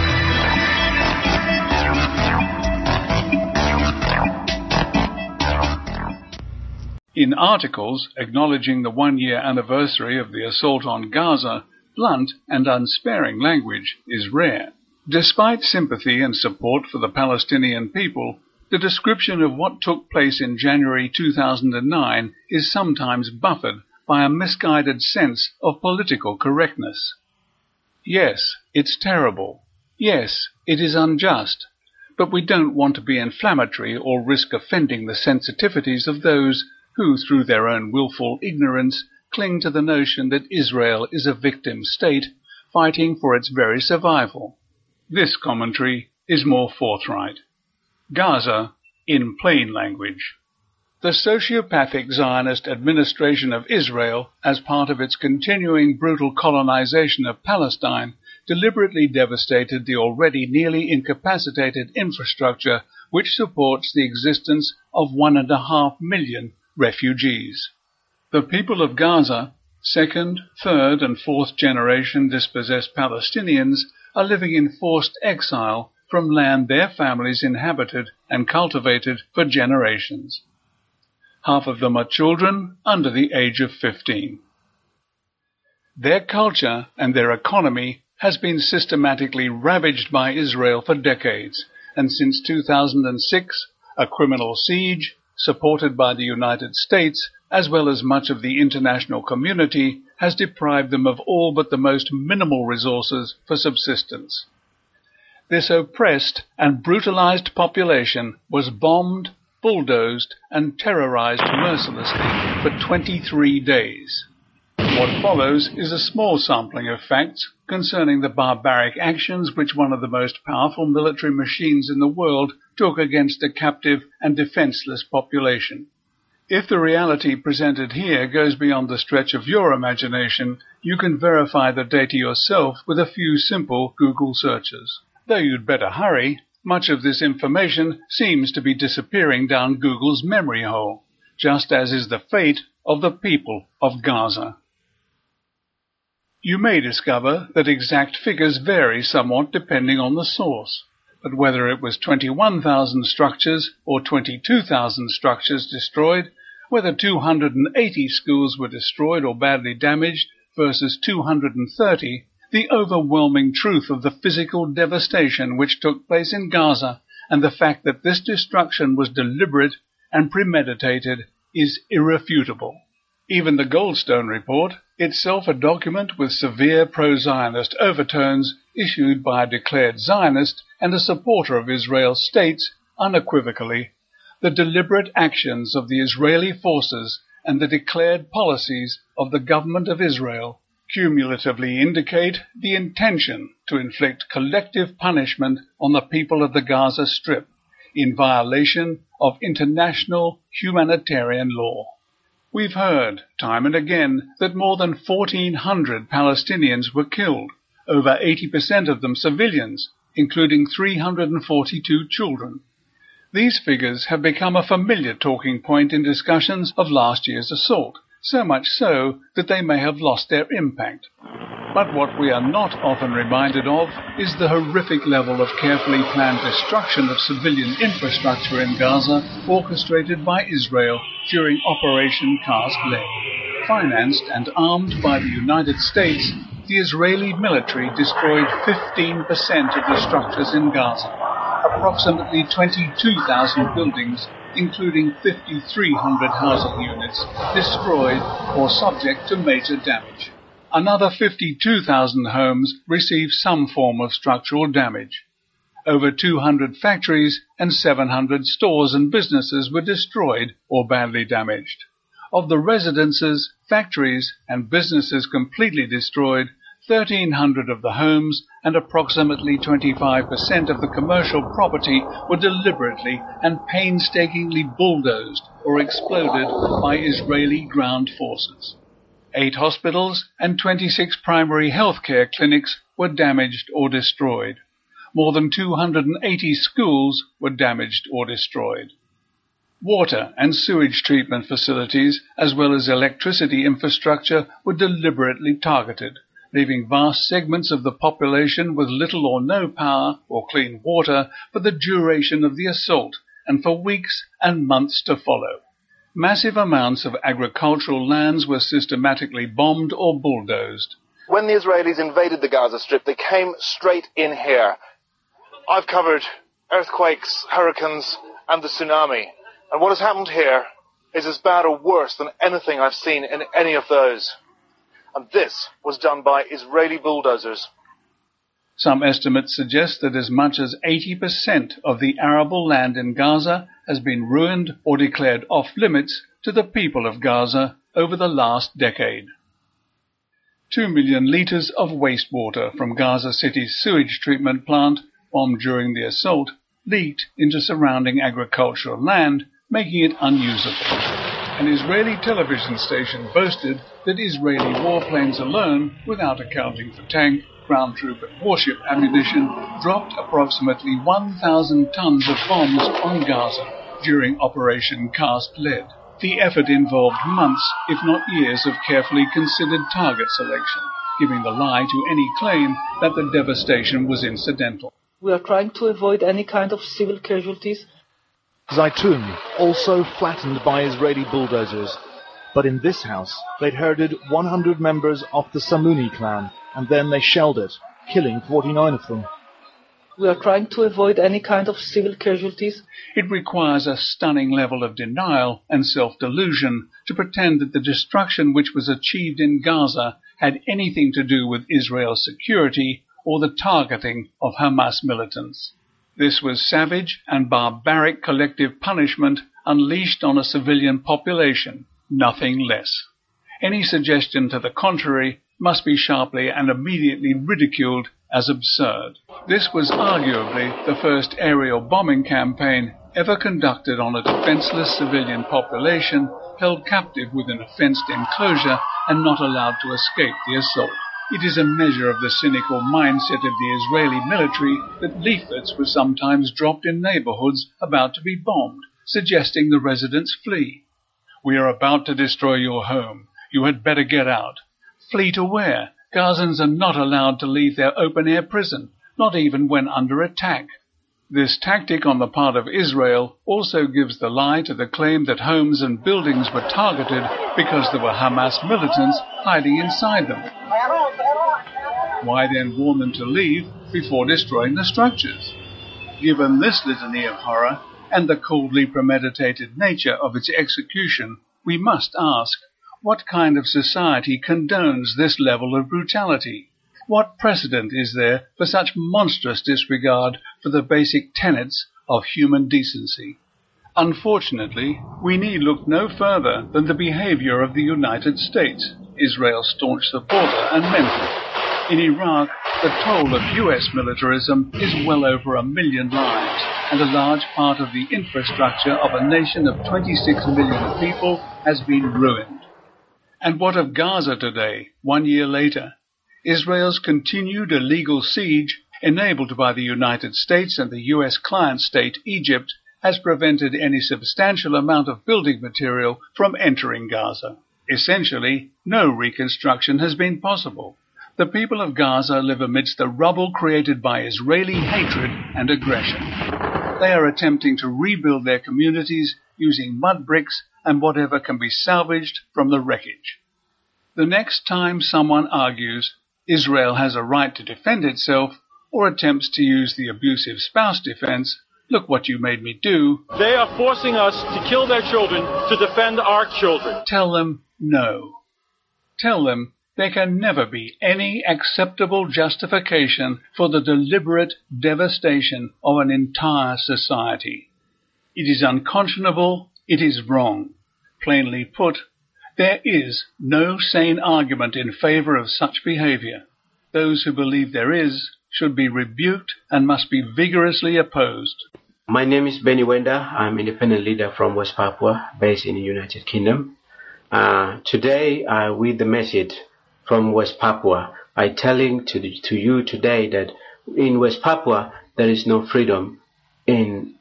Speaker 2: In articles acknowledging the one-year anniversary of the assault on Gaza, blunt and unsparing language is rare. Despite sympathy and support for the Palestinian people, the description of what took place in January 2009 is sometimes buffered by a misguided sense of political correctness. Yes, it's terrible. Yes, it is unjust. But we don't want to be inflammatory or risk offending the sensitivities of those who, through their own willful ignorance, cling to the notion that Israel is a victim state fighting for its very survival. This commentary is more forthright. Gaza in plain language. The sociopathic Zionist administration of Israel, as part of its continuing brutal colonization of Palestine, deliberately devastated the already nearly incapacitated infrastructure which supports the existence of 1.5 million refugees. The people of Gaza, second, third, and fourth generation dispossessed Palestinians, are living in forced exile from land their families inhabited and cultivated for generations. Half of them are children under the age of 15. Their culture and their economy has been systematically ravaged by Israel for decades, and since 2006, a criminal siege, supported by the United States, as well as much of the international community, has deprived them of all but the most minimal resources for subsistence. This oppressed and brutalized population was bombed, bulldozed, and terrorized mercilessly for 23 days. What follows is a small sampling of facts concerning the barbaric actions which one of the most powerful military machines in the world took against a captive and defenseless population. If the reality presented here goes beyond the stretch of your imagination, you can verify the data yourself with a few simple Google searches. Though you'd better hurry, much of this information seems to be disappearing down Google's memory hole, just as is the fate of the people of Gaza. You may discover that exact figures vary somewhat depending on the source, but whether it was 21,000 structures or 22,000 structures destroyed, whether 280 schools were destroyed or badly damaged versus 230, the overwhelming truth of the physical devastation which took place in Gaza and the fact that this destruction was deliberate and premeditated is irrefutable. Even the Goldstone Report, itself a document with severe pro-Zionist overtones issued by a declared Zionist and a supporter of Israel, states unequivocally, the deliberate actions of the Israeli forces and the declared policies of the government of Israel cumulatively indicate the intention to inflict collective punishment on the people of the Gaza Strip in violation of international humanitarian law. We've heard, time and again, that more than 1,400 Palestinians were killed, over 80% of them civilians, including 342 children. These figures have become a familiar talking point in discussions of last year's assault, so much so that they may have lost their impact. But what we are not often reminded of is the horrific level of carefully planned destruction of civilian infrastructure in Gaza orchestrated by Israel during Operation Cast Lead. Financed and armed by the United States, the Israeli military destroyed 15% of the structures in Gaza, approximately 22,000 buildings, including 5,300 housing units, destroyed or subject to major damage. Another 52,000 homes received some form of structural damage. Over 200 factories and 700 stores and businesses were destroyed or badly damaged. Of the residences, factories, and businesses completely destroyed, 1,300 of the homes and approximately 25% of the commercial property were deliberately and painstakingly bulldozed or exploded by Israeli ground forces. 8 hospitals and 26 primary healthcare clinics were damaged or destroyed. More than 280 schools were damaged or destroyed. Water and sewage treatment facilities, as well as electricity infrastructure, were deliberately targeted, leaving vast segments of the population with little or no power or clean water for the duration of the assault and for weeks and months to follow. Massive amounts of agricultural lands were systematically bombed or bulldozed.
Speaker 3: When the Israelis invaded the Gaza Strip, they came straight in here. I've covered earthquakes, hurricanes, and the tsunami. And what has happened here is as bad or worse than anything I've seen in any of those. And this was done by Israeli bulldozers.
Speaker 2: Some estimates suggest that as much as 80% of the arable land in Gaza has been ruined or declared off-limits to the people of Gaza over the last decade. 2 million litres of wastewater from Gaza City's sewage treatment plant, bombed during the assault, leaked into surrounding agricultural land, making it unusable. An Israeli television station boasted that Israeli warplanes alone, without accounting for tank, ground troop and warship ammunition, dropped approximately 1,000 tons of bombs on Gaza during Operation Cast Lead. The effort involved months, if not years, of carefully considered target selection, giving the lie to any claim that the devastation was incidental.
Speaker 4: We are trying to avoid any kind of civil casualties.
Speaker 5: Zaytun, also flattened by Israeli bulldozers. But in this house, they'd herded 100 members of the Samuni clan, and then they shelled it, killing 49 of them.
Speaker 4: We are trying to avoid any kind of civil casualties.
Speaker 2: It requires a stunning level of denial and self-delusion to pretend that the destruction which was achieved in Gaza had anything to do with Israel's security or the targeting of Hamas militants. This was savage and barbaric collective punishment unleashed on a civilian population, nothing less. Any suggestion to the contrary must be sharply and immediately ridiculed as absurd. This was arguably the first aerial bombing campaign ever conducted on a defenseless civilian population held captive within a fenced enclosure and not allowed to escape the assault. It is a measure of the cynical mindset of the Israeli military that leaflets were sometimes dropped in neighborhoods about to be bombed, suggesting the residents flee. "We are about to destroy your home. You had better get out." Flee to where? Gazans are not allowed to leave their open-air prison, not even when under attack. This tactic on the part of Israel also gives the lie to the claim that homes and buildings were targeted because there were Hamas militants hiding inside them. Why then warn them to leave before destroying the structures? Given this litany of horror and the coldly premeditated nature of its execution, we must ask, what kind of society condones this level of brutality? What precedent is there for such monstrous disregard for the basic tenets of human decency? Unfortunately, we need look no further than the behavior of the United States, Israel's staunch supporter and mentor. In Iraq, the toll of U.S. militarism is well over 1 million lives, and a large part of the infrastructure of a nation of 26 million people has been ruined. And what of Gaza today, 1 year later? Israel's continued illegal siege, enabled by the United States and the U.S. client state Egypt, has prevented any substantial amount of building material from entering Gaza. Essentially, no reconstruction has been possible. The people of Gaza live amidst the rubble created by Israeli hatred and aggression. They are attempting to rebuild their communities using mud bricks and whatever can be salvaged from the wreckage. The next time someone argues Israel has a right to defend itself, or attempts to use the abusive spouse defense, "Look what you made me do,"
Speaker 6: they are forcing us to kill their children to defend our children.
Speaker 2: Tell them no. Tell them there can never be any acceptable justification for the deliberate devastation of an entire society. It is unconscionable, it is wrong. Plainly put, there is no sane argument in favor of such behavior. Those who believe there is should be rebuked and must be vigorously opposed.
Speaker 9: My name is Benny Wenda. I'm independent leader from West Papua, based in the United Kingdom. Today, with the message from West Papua, I'm telling to you today that in West Papua there is no freedom in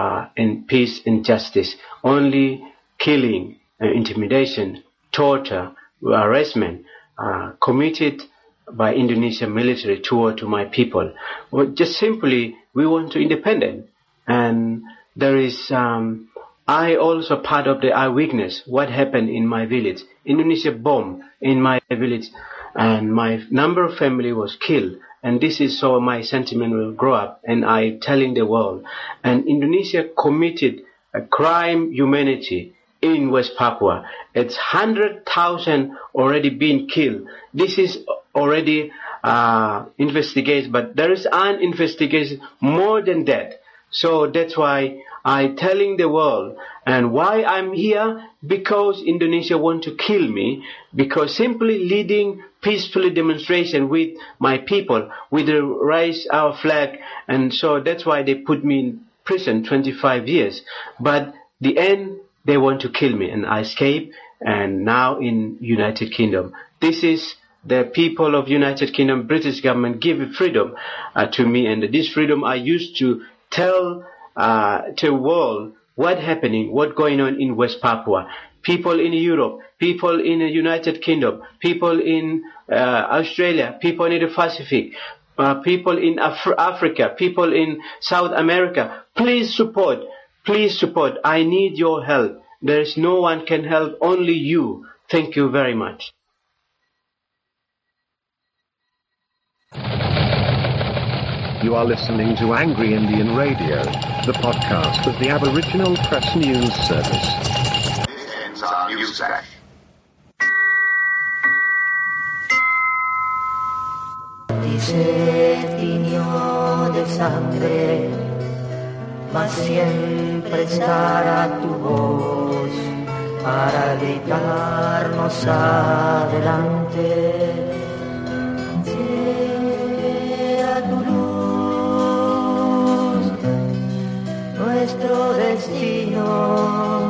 Speaker 9: peace and justice. Only killing, intimidation, torture, harassment committed by Indonesian military toward my people. Well, just simply, we want to independent. And there is, I also part of the eyewitness what happened in my village. Indonesia bombed in my village, and my number of family was killed. And this is so my sentiment will grow up, and I telling the world. And Indonesia committed a crime humanity in West Papua. It's 100,000 already been killed. This is already investigated, but there is an investigation more than that. So that's why I telling the world, and why I'm here, because Indonesia want to kill me, because simply leading peacefully demonstration with my people, with the raise our flag, and so that's why they put me in prison 25 years. But the end, they want to kill me, and I escape, and now in United Kingdom. This is the people of United Kingdom, British government give freedom to me, and this freedom I used to tell to the world what happening, what going on in West Papua. People in Europe, people in the United Kingdom, people in Australia, people in the Pacific, people in Africa, people in South America. Please support. Please support. I need your help. There is no one can help, only you. Thank you very much.
Speaker 12: You are listening to Angry Indian Radio, the podcast of the Aboriginal Press News Service.
Speaker 21: Ends our news flash.
Speaker 13: Dice tiño de sangre, mas siempre estará tu voz para gritarnos adelante. nuestro destino.